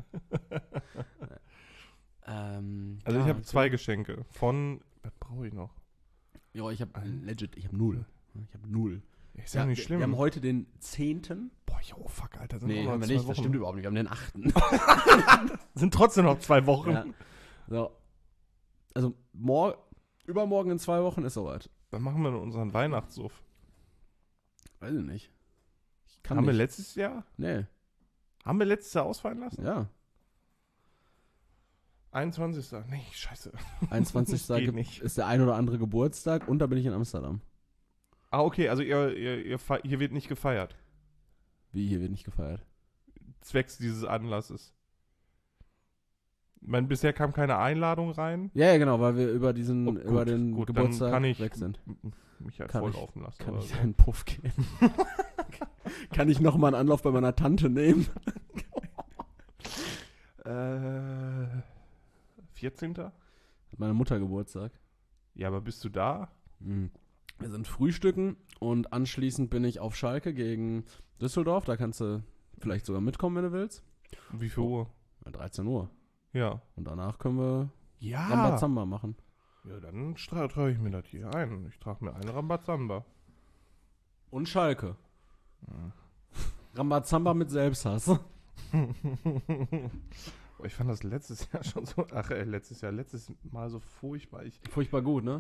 ähm, Also ja, ich habe okay. zwei Geschenke. Von, was brauche ich noch? Ja, ich habe legit, ich habe null. Ich habe null. Ist ja, nicht wir, schlimm. Wir haben heute den zehnten. Boah, jo, fuck, Alter. Sind Nee, noch haben wir zwei nicht. Das Wochen. stimmt überhaupt nicht. Wir haben den achten. Sind trotzdem noch zwei Wochen. Ja. So. Also mor übermorgen in zwei Wochen ist soweit. Dann machen wir unseren Weihnachtssuff. Weiß ich nicht. Ich kann Haben wir nicht. letztes Jahr? Nee, Haben wir letztes Jahr ausfallen lassen? ja. einundzwanzigsten Nee, scheiße. einundzwanzigsten Geht gibt- nicht. ist der ein oder andere Geburtstag und da bin ich in Amsterdam. Ah, okay, also ihr, ihr, ihr fe- hier wird nicht gefeiert. Wie, hier wird nicht gefeiert. Zwecks dieses Anlasses. Ich meine, bisher kam keine Einladung rein. Ja, ja, genau, weil wir über diesen, Oh, gut, über den gut, dann Geburtstag kann ich- weg sind. Mich halt Kann voll ich- laufen lassen. Kann oder ich so. einen Puff geben? Kann ich nochmal einen Anlauf bei meiner Tante nehmen? Äh, vierzehnten Hat meine Mutter Geburtstag. Ja, aber bist du da? Mhm. Wir sind frühstücken und anschließend bin ich auf Schalke gegen Düsseldorf. Da kannst du vielleicht sogar mitkommen, wenn du willst. Wie viel Uhr? Ja, dreizehn Uhr. Ja. Und danach können wir Ja. Rambazamba machen. Ja, dann tra- trage ich mir das hier ein. Ich trage mir einen Rambazamba. Und Schalke. Rambazamba mit Selbsthass. Boah, ich fand das letztes Jahr schon so, ach, äh, letztes Jahr, letztes Mal so furchtbar. Ich, Furchtbar gut, ne?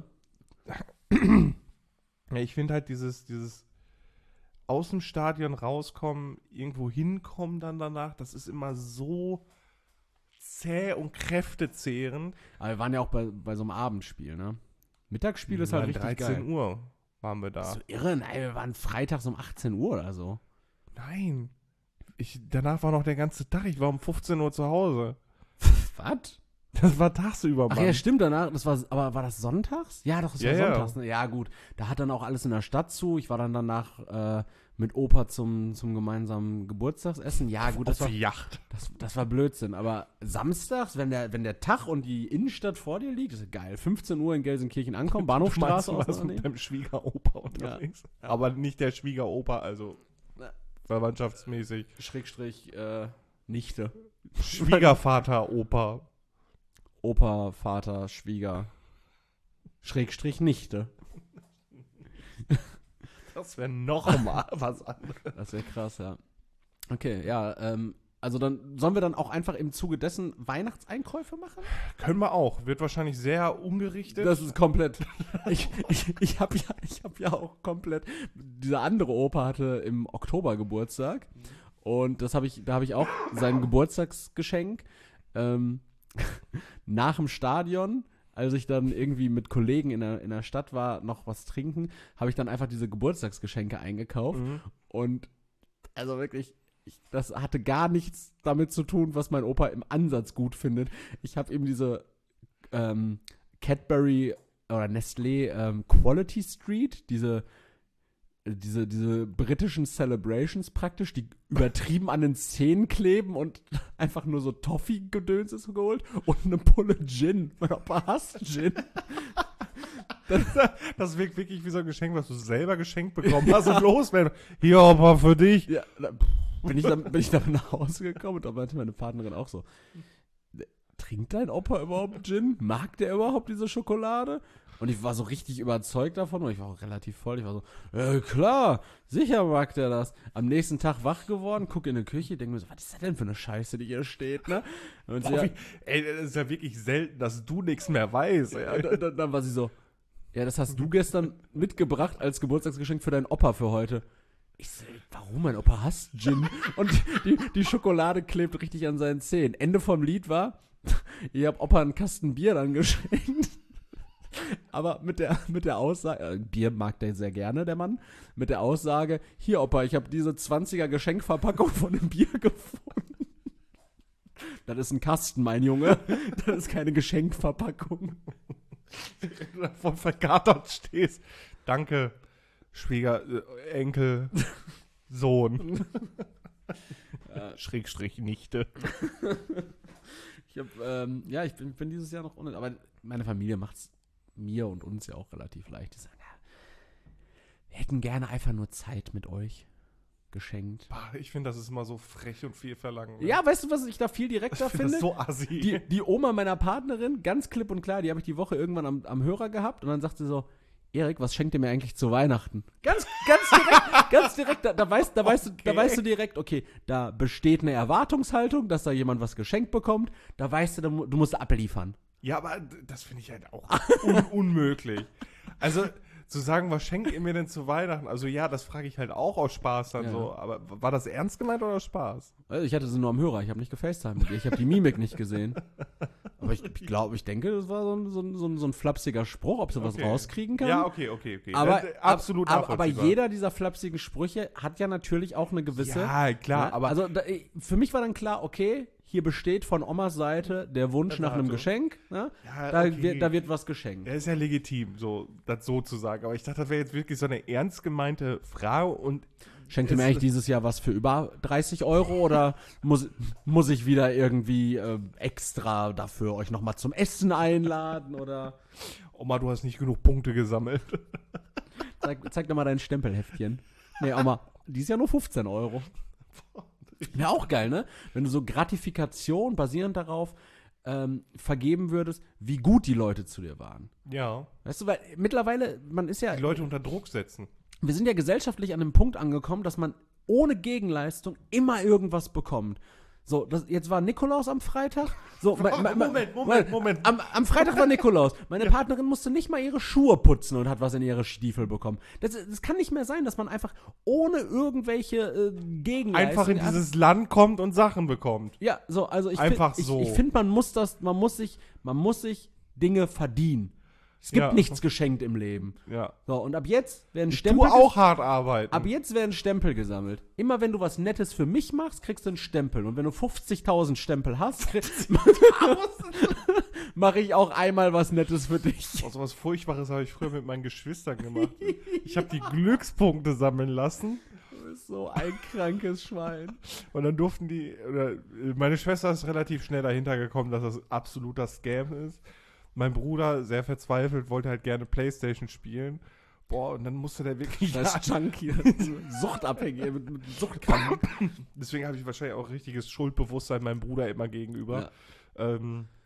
ja, ich finde halt dieses, dieses aus dem Stadion rauskommen, irgendwo hinkommen dann danach, das ist immer so zäh und kräftezehrend. Aber wir waren ja auch bei, bei so einem Abendspiel, ne? Mittagsspiel ist halt Nein, richtig dreizehn geil. Uhr waren wir da. Bist du irre? Nein, wir waren freitags um achtzehn Uhr oder so. Nein. Ich, danach war noch der ganze Tag, ich war um fünfzehn Uhr zu Hause. Was? Das war tagsüber, Ach Mann. ja, stimmt, danach, das war, aber war das sonntags? Ja, doch, das war Ja, ja. sonntags. Ne? Ja, gut. Da hat dann auch alles in der Stadt zu. Ich war dann danach äh, mit Opa zum, zum gemeinsamen Geburtstagsessen. Ja, gut, das Auf war, die Yacht. das, das war Blödsinn. Aber samstags, wenn der, wenn der Tag und die Innenstadt vor dir liegt, ist geil. fünfzehn Uhr in Gelsenkirchen ankommen, Bahnhofstraße Du warst mit auseinandernehmen. deinem Schwiegeropa unterwegs. Aber nicht der Schwiegeropa, also Na. verwandtschaftsmäßig. Schrägstrich, äh, Nichte. Schwiegervater, Opa. Opa, Vater, Schwieger. Schrägstrich Nichte. Das wäre noch mal was anderes. Das wäre krass, ja. Okay, ja, ähm, Also dann sollen wir dann auch einfach im Zuge dessen Weihnachtseinkäufe machen? Können wir auch. Wird wahrscheinlich sehr ungerichtet. Das ist komplett. Ich, ich, ich habe ja, ich hab ja auch komplett. Dieser andere Opa hatte im Oktober Geburtstag. Und das habe ich, da habe ich auch sein Geburtstagsgeschenk ähm, nach dem Stadion, als ich dann irgendwie mit Kollegen in der, in der Stadt war, noch was trinken, habe ich dann einfach diese Geburtstagsgeschenke eingekauft. Mhm. Und also wirklich, ich, das hatte gar nichts damit zu tun, was mein Opa im Ansatz gut findet. Ich habe ihm diese ähm, Cadbury oder Nestlé ähm, Quality Street, diese Diese, diese britischen Celebrations praktisch, die übertrieben an den Zähnen kleben und einfach nur so Toffee-Gedöns ist geholt und eine Pulle Gin. Mein Opa hasst Gin. Das wirkt wirklich wie so ein Geschenk, was du selber geschenkt bekommen hast. Und los, wenn hier, Opa, für dich. Ja, da bin ich dann, bin ich dann nach Hause gekommen und da meinte meine Partnerin auch so, trinkt dein Opa überhaupt Gin? Mag der überhaupt diese Schokolade? Und ich war so richtig überzeugt davon und ich war auch relativ voll. Ich war so, äh, klar, sicher mag der das. Am nächsten Tag wach geworden, gucke in die Küche, denke mir so, was ist das denn für eine Scheiße, die hier steht, ne? Und sie, Boah, ja, wie, ey, das ist ja wirklich selten, dass du nichts mehr weißt. ja, Ey. dann, dann, dann war sie so, ja, das hast du gestern mitgebracht als Geburtstagsgeschenk für deinen Opa für heute. Ich so, warum? Mein Opa hasst Gin. Und die, die Schokolade klebt richtig an seinen Zähnen. Ende vom Lied war, ich hab Opa einen Kasten Bier dann geschenkt. Aber mit der, mit der Aussage, äh, Bier mag der sehr gerne, der Mann, mit der Aussage, hier Opa, ich habe diese zwanziger Geschenkverpackung von dem Bier gefunden. Das ist ein Kasten, mein Junge. Das ist keine Geschenkverpackung. Wenn du davon verkatert stehst. Danke, Schwieger, äh, Enkel, Sohn. Äh, Schrägstrich Nichte. Ich hab, ähm, ja, ich bin, bin dieses Jahr noch ohne, aber meine Familie macht's mir und uns ja auch relativ leicht. Die sagen, ja, wir hätten gerne einfach nur Zeit mit euch geschenkt. Bah, ich finde, das ist immer so frech und viel verlangen. Ne? Ja, weißt du, was ich da viel direkter ich finde finde? das so assi. Die, die Oma meiner Partnerin, ganz klipp und klar, die habe ich die Woche irgendwann am, am Hörer gehabt und dann sagt sie so, Erik, was schenkt ihr mir eigentlich zu Weihnachten? Ganz, ganz direkt, ganz direkt, da, da, weißt, da, weißt du, da Okay. weißt du direkt, okay, da besteht eine Erwartungshaltung, dass da jemand was geschenkt bekommt, da weißt du, da mu- du musst abliefern. Ja, aber d- das finde ich halt auch un unmöglich. Also, zu sagen, was schenkt ihr mir denn zu Weihnachten? Also ja, das frage ich halt auch aus Spaß dann Ja. so. Aber w- war das ernst gemeint oder aus Spaß? Also ich hatte sie nur am Hörer, ich habe nicht gefacetimed mit ihr, ich habe die Mimik nicht gesehen. Aber ich glaube, ich denke, das war so ein, so ein, so ein, so ein flapsiger Spruch, ob sie was Okay. rauskriegen kann. Ja, okay, okay, okay. Aber, Äh, absolut aber, aber nachvollziehbar. jeder dieser flapsigen Sprüche hat ja natürlich auch eine gewisse. Ja, klar, ne? aber Also da, für mich war dann klar, okay, hier besteht von Omas Seite der Wunsch nach einem Erwartung. Geschenk. Ne? Ja, Da, okay. wird, da wird was geschenkt. Ja, ist ja legitim, so das so zu sagen. Aber ich dachte, das wäre jetzt wirklich so eine ernst gemeinte Frage und Schenkt ihr es- mir eigentlich dieses Jahr was für über dreißig Euro oder muss, muss ich wieder irgendwie äh, extra dafür euch nochmal zum Essen einladen oder Oma, du hast nicht genug Punkte gesammelt. zeig, zeig doch mal dein Stempelheftchen. Nee, Oma, dieses Jahr nur fünfzehn Euro. Wäre auch geil, ne? Wenn du so Gratifikation basierend darauf ähm, vergeben würdest, wie gut die Leute zu dir waren. Ja, Weißt du, weil mittlerweile, man ist ja, die Leute unter Druck setzen. wir sind ja gesellschaftlich an einem Punkt angekommen, dass man ohne Gegenleistung immer irgendwas bekommt. So, das, jetzt war Nikolaus am Freitag. So, mein, mein, Moment, Moment, Moment. Am, am Freitag war Nikolaus. Meine Partnerin musste nicht mal ihre Schuhe putzen und hat was in ihre Stiefel bekommen. Das, das kann nicht mehr sein, dass man einfach ohne irgendwelche äh, Gegenleistung Einfach in dieses Land kommt und Sachen bekommt. ja, so, also ich Einfach find, so. Ich, ich finde, man muss das, man muss sich, man muss sich Dinge verdienen. Es gibt Ja. nichts geschenkt im Leben. Ja. So, und ab jetzt werden Ich Stempel. tue auch hart arbeiten. Ab jetzt werden Stempel gesammelt. Immer wenn du was Nettes für mich machst, kriegst du einen Stempel. Und wenn du fünfzigtausend Stempel hast, mache ich auch einmal was Nettes für dich. Oh, so was Furchtbares habe ich früher mit meinen Geschwistern gemacht. Ich habe die Glückspunkte sammeln lassen Du bist so ein krankes Schwein. und dann durften die, oder äh, meine Schwester ist relativ schnell dahinter gekommen, dass das absoluter Scam ist. Mein Bruder, sehr verzweifelt, wollte halt gerne Playstation spielen. Boah, und dann musste der wirklich... Das ist Junkie. Suchtabhängig, mit, mit Suchtkranken. Deswegen habe ich wahrscheinlich auch richtiges Schuldbewusstsein meinem Bruder immer gegenüber. Ja. Ähm,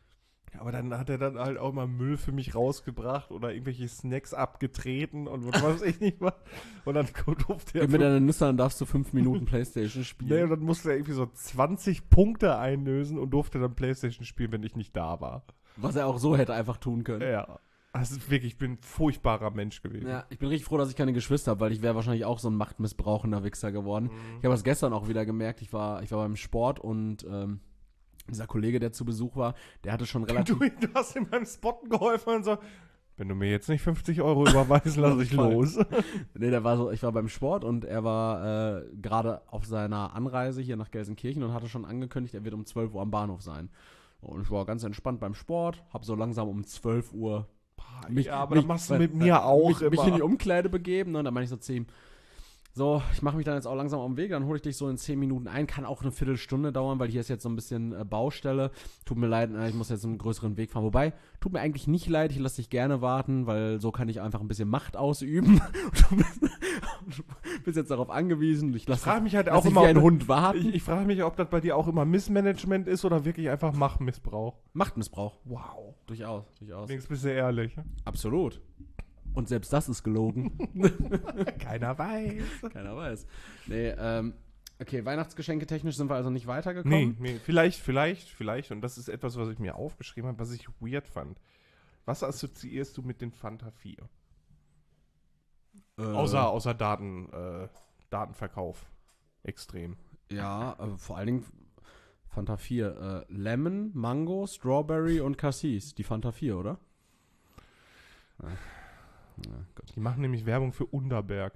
Ja, aber dann hat er dann halt auch mal Müll für mich rausgebracht oder irgendwelche Snacks abgetreten und was weiß ich nicht was. Und dann durfte er. Gib mir deine Nüsse, dann darfst du fünf Minuten Playstation spielen. Nee, und dann musste er irgendwie so zwanzig Punkte einlösen und durfte dann Playstation spielen, wenn ich nicht da war. Was er auch so hätte einfach tun können. Ja. Also wirklich, ich bin ein furchtbarer Mensch gewesen. Ja, ich bin richtig froh, dass ich keine Geschwister habe, weil ich wäre wahrscheinlich auch so ein machtmissbrauchender Wichser geworden. Mhm. Ich habe das gestern auch wieder gemerkt. Ich war, ich war beim Sport und ähm, dieser Kollege, der zu Besuch war, der hatte schon relativ... Du, du hast ihm beim Spotten geholfen und so, wenn du mir jetzt nicht fünfzig Euro überweisen, lass ich Voll. los. Nee, der war so, ich war beim Sport und er war äh, gerade auf seiner Anreise hier nach Gelsenkirchen und hatte schon angekündigt, er wird um zwölf Uhr am Bahnhof sein. Und ich war ganz entspannt beim Sport, hab so langsam um zwölf Uhr mich, ja, aber mich, das machst du äh, mit mir auch mich, mich immer. in die Umkleide begeben, ne? Und dann meine ich so zu ihm, so, ich mache mich dann jetzt auch langsam auf den Weg, dann hole ich dich so in zehn Minuten ein, kann auch eine Viertelstunde dauern, weil hier ist jetzt so ein bisschen äh, Baustelle. Tut mir leid, äh, ich muss jetzt einen größeren Weg fahren. Wobei, tut mir eigentlich nicht leid, ich lasse dich gerne warten, weil so kann ich einfach ein bisschen Macht ausüben. Du bist, du bist jetzt darauf angewiesen. Ich lasse Ich frage mich halt lass auch dich immer, wie ein ob- Hund warten. Ich, ich frage mich, ob das bei dir auch immer Missmanagement ist oder wirklich einfach Machtmissbrauch. Machtmissbrauch. Wow. Durchaus, durchaus. Wenigstens bist du ehrlich. Absolut. Und selbst das ist gelogen. Keiner weiß. Keiner weiß. Nee, ähm, okay, Weihnachtsgeschenke technisch sind wir also nicht Nee, weitergekommen. nee, vielleicht, vielleicht, vielleicht, und das ist etwas, was ich mir aufgeschrieben habe, was ich weird fand. Was assoziierst du mit den Fanta vier? Äh, Außer, außer Daten, äh, Datenverkauf. Extrem. Ja, äh, vor allen Dingen Fanta vier. Äh, Lemon, Mango, Strawberry und Cassis. Die Fanta vier, oder? Ja. Ja, Gott. Die machen nämlich Werbung für Underberg.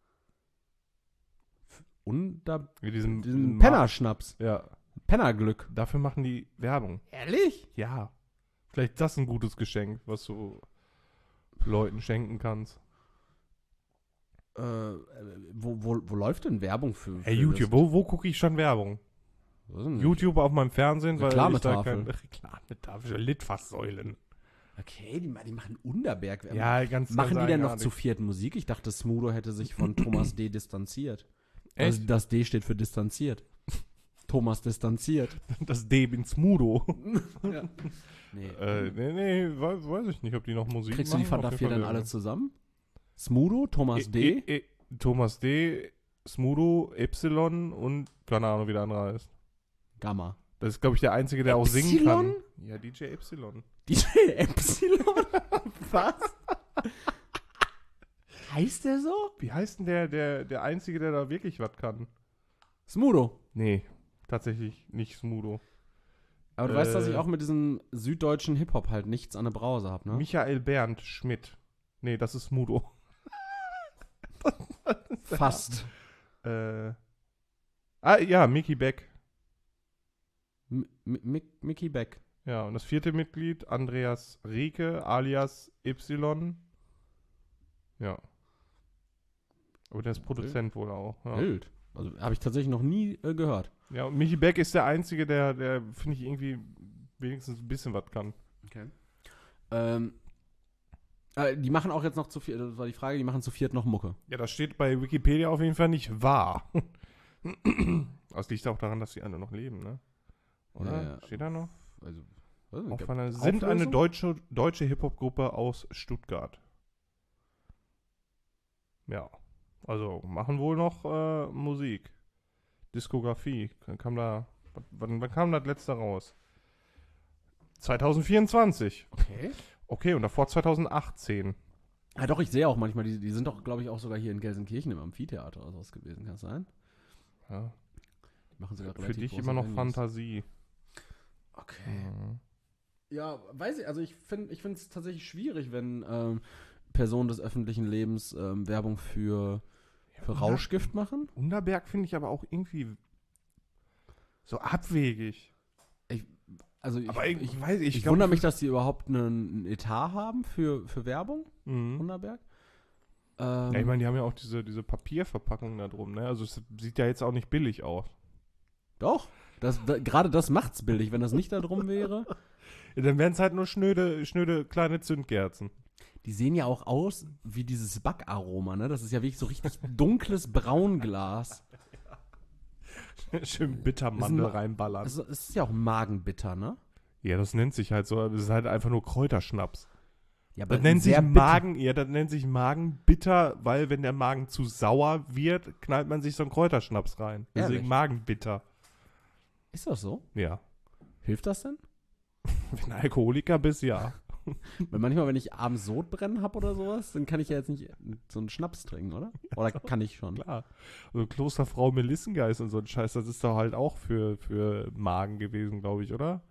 Unter Wie diesen, diesen Mar- Pennerschnaps. Ja, Pennerglück. dafür machen die Werbung. Ehrlich? Ja. Vielleicht ist das ein gutes Geschenk, was du Leuten schenken kannst. Äh, wo, wo, wo läuft denn Werbung für? für Hey, YouTube, wo, wo gucke ich schon Werbung? Das? Was ist denn das? YouTube auf meinem Fernsehen, weil ich da Reklametafel. kein Reklametafel, Litfaßsäulen. Okay, die, die machen Underberg. Werbung. Ja, ganz Machen ganz die denn noch eigenartig. zu vierten Musik? Ich dachte, Smudo hätte sich von Thomas D. distanziert. Echt? Also das D steht für distanziert. Thomas distanziert. Das D bin Smudo. Ja. Nee. äh, nee, nee, weiß, weiß ich nicht, ob die noch Musik Kriegst du die machen. Fanta Auf jeden vier Fall dann Werbung. alle zusammen? Smudo, Thomas E- D. E- E- Thomas D., Smudo, Epsilon und keine Ahnung, wie der andere heißt. Gamma. Das ist, glaube ich, der Einzige, der auch singen Epsilon? kann. Ja, D J Epsilon. D J Epsilon? Was? Heißt der so? Wie heißt denn der, der, der Einzige, der da wirklich was kann? Smudo. Nee, tatsächlich nicht Smudo. Aber du weißt, dass Äh. ich auch mit diesem süddeutschen Hip-Hop halt nichts an der Brause habe, ne? Michael Bernd Schmidt. Nee, das ist Smudo. Fast. Äh, ah, ja, Mickey Beck. M M Mickey Beck. Ja, und das vierte Mitglied, Andreas Rieke, alias Y. Ja. Aber der ist Produzent wohl auch. Ja, Wild. Also habe ich tatsächlich noch nie äh, gehört. ja und Mickey Beck ist der Einzige, der, der finde ich, irgendwie wenigstens ein bisschen was kann. Okay. Ähm, äh, die machen auch jetzt noch zu viert, das war die Frage, die machen zu viert noch Mucke. Ja, das steht bei Wikipedia auf jeden Fall nicht wahr. Das liegt auch daran, dass die alle noch leben, ne? Oder? Ja, ja. Steht da noch? Also, weiß nicht, Auch gab- von einer, sind eine Auflösung? deutsche, deutsche Hip-Hop-Gruppe aus Stuttgart. Ja. Also machen wohl noch äh, Musik. Diskografie. Kam da, wann, wann kam das letzte raus? zwanzig vierundzwanzig. Okay. Okay, und davor zwanzig achtzehn. Ja, doch, ich sehe auch manchmal, die, die sind doch, glaube ich, auch sogar hier in Gelsenkirchen im Amphitheater oder sowas gewesen, kann es sein? Ja. Die machen sogar Für relativ dich große immer noch Venues. Fantasie. Okay. Mhm. Ja, weiß ich, also ich finde ich finde es tatsächlich schwierig, wenn ähm, Personen des öffentlichen Lebens ähm, Werbung für, für Under- Rauschgift machen. Underberg finde ich aber auch irgendwie so abwegig. Also ich, Aber ich, ich, weiß, ich, ich glaub, wundere mich, dass die überhaupt einen, einen Etat haben für, für Werbung, Mhm. Underberg. Ähm, Ja, ich meine, die haben ja auch diese, diese Papierverpackung da drum, ne? Also es sieht ja jetzt auch nicht billig aus. Doch, das, da, gerade das macht's billig, wenn das nicht da drum wäre. Ja, dann wären es halt nur schnöde, schnöde kleine Zündkerzen. Die sehen ja auch aus wie dieses Backaroma, ne? Das ist ja wirklich so richtig dunkles Braunglas. Schön Bittermandel Ist ein- reinballern. Also, es ist ja auch magenbitter, ne? Ja, das nennt sich halt so, das ist halt einfach nur Kräuterschnaps. Ja, Das nennt sich sehr bitter. Magen, ja, das nennt sich Magenbitter, weil wenn der Magen zu sauer wird, knallt man sich so einen Kräuterschnaps rein. Deswegen Ehrlich? Magenbitter. Ist das so? Ja. Hilft das denn? Wenn du Alkoholiker bist, ja. Weil manchmal, wenn ich abends Sodbrennen habe oder sowas, dann kann ich ja jetzt nicht so einen Schnaps trinken, oder? Oder kann ich schon? Klar. Also Klosterfrau Melissengeist und so ein Scheiß, das ist doch halt auch für, für Magen gewesen, glaube ich, oder?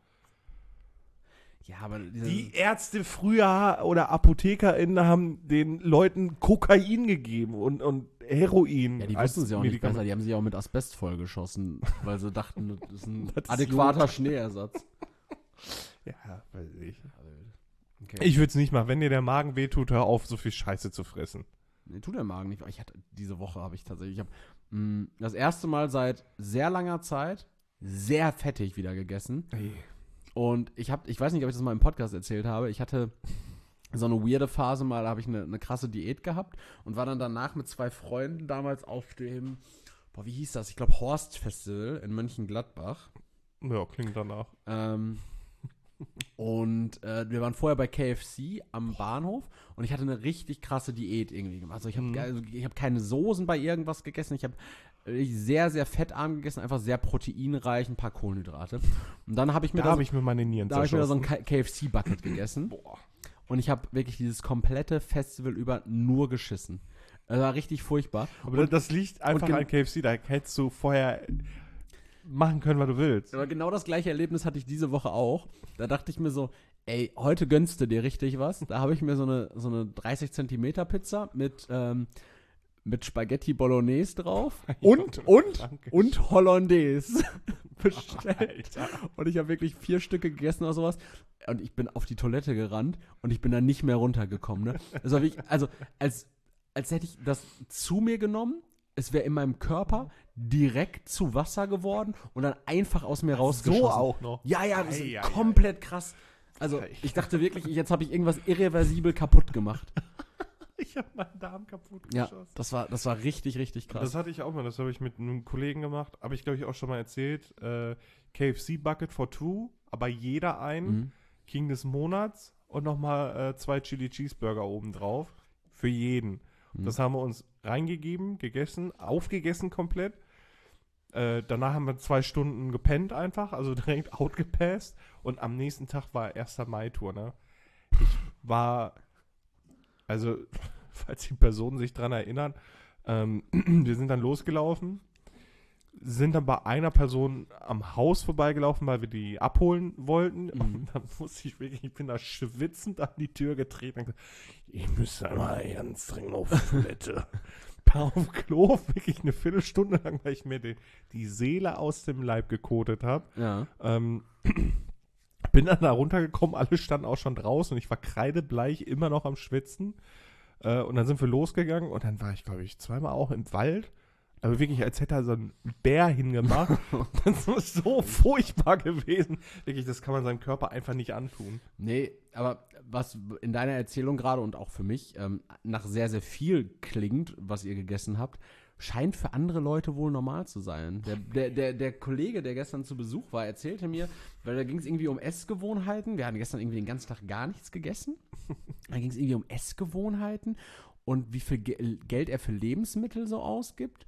Ja, aber diese, Die Ärzte früher oder ApothekerInnen haben den Leuten Kokain gegeben und, und Heroin. ja, die als wussten sie auch nicht Medikament. besser. Die haben sich auch mit Asbest vollgeschossen, weil sie dachten, das ist ein Das ist adäquater Schneeersatz. Ja, weiß ich. Okay. Ich würde es nicht machen. Wenn dir der Magen wehtut, hör auf, so viel Scheiße zu fressen. Nee, tut der Magen nicht. Ich hatte, diese Woche habe ich tatsächlich, ich habe mh, das erste Mal seit sehr langer Zeit sehr fettig wieder gegessen. Ey. Und ich habe, ich weiß nicht, ob ich das mal im Podcast erzählt habe, ich hatte so eine weirde Phase mal, da habe ich eine, eine krasse Diät gehabt und war dann danach mit zwei Freunden damals auf dem, boah, wie hieß das? Ich glaube Horst Festival in Mönchengladbach. Ja, klingt danach. Ähm, und äh, wir waren vorher bei K F C am Bahnhof und ich hatte eine richtig krasse Diät irgendwie gemacht. Also ich habe Mhm. also ich hab keine Soßen bei irgendwas gegessen. Ich habe sehr, sehr fettarm gegessen, einfach sehr proteinreich, ein paar Kohlenhydrate. Und dann habe ich mir Da da, habe ich mir meine Nieren da habe ich mir da so ein zerschossen. K F C-Bucket gegessen. Boah. Und ich habe wirklich dieses komplette Festival über nur geschissen. Das war richtig furchtbar. Aber das liegt einfach gen- an K F C. Da hättest du vorher machen können, was du willst. Aber genau das gleiche Erlebnis hatte ich diese Woche auch. Da dachte ich mir so, ey, heute gönnst du dir richtig was. Da habe ich mir so eine, so eine dreißig Zentimeter Pizza mit, ähm, mit Spaghetti Bolognese drauf und, und, Danke. und Hollandaise bestellt. Alter. Und ich habe wirklich vier Stücke gegessen oder sowas. Und ich bin auf die Toilette gerannt und ich bin dann nicht mehr runtergekommen. Ne? Das war wirklich, also als, als hätte ich das zu mir genommen, es wäre in meinem Körper direkt zu Wasser geworden und dann einfach aus mir rausgeschossen. So auch noch. Ja, ja, das ist Ei, ei, komplett krass. Also Ei. ich dachte wirklich, jetzt habe ich irgendwas irreversibel kaputt gemacht. Ich habe meinen Darm kaputt Ja, geschossen. das war, das war richtig, richtig krass. Das hatte ich auch mal, das habe ich mit einem Kollegen gemacht, habe ich glaube ich auch schon mal erzählt. Äh, K F C Bucket for two, aber jeder ein Mhm. King des Monats und nochmal äh, zwei Chili Cheeseburger obendrauf. Für jeden. Mhm. Das haben wir uns reingegeben, gegessen, aufgegessen komplett. Äh, danach haben wir zwei Stunden gepennt einfach, also direkt outgepasst. Und am nächsten Tag war erster Mai-Tour, ne? Ich war, also, falls die Personen sich dran erinnern, ähm, wir sind dann losgelaufen, sind dann bei einer Person am Haus vorbeigelaufen, weil wir die abholen wollten. Mhm. Und dann musste ich wirklich, ich bin da schwitzend an die Tür getreten und gesagt, ich müsste einmal ganz dringend auf die Toilette. Auf dem Klo, wirklich eine Viertelstunde lang, weil ich mir die, die Seele aus dem Leib gekotet habe. Ja. Ähm, bin dann da runtergekommen, alle standen auch schon draußen und ich war kreidebleich, immer noch am Schwitzen. Äh, und dann sind wir losgegangen und dann war ich, glaube ich, zweimal auch im Wald. Aber wirklich, als hätte er so einen Bär hingemacht. Das ist so furchtbar gewesen. Wirklich, das kann man seinem Körper einfach nicht antun. Nee, aber was in deiner Erzählung gerade und auch für mich ähm, nach sehr, sehr viel klingt, was ihr gegessen habt, scheint für andere Leute wohl normal zu sein. Der, der, der, der Kollege, der gestern zu Besuch war, erzählte mir, weil da ging es irgendwie um Essgewohnheiten. Wir haben gestern irgendwie den ganzen Tag gar nichts gegessen. Da ging es irgendwie um Essgewohnheiten und wie viel Ge- Geld er für Lebensmittel so ausgibt.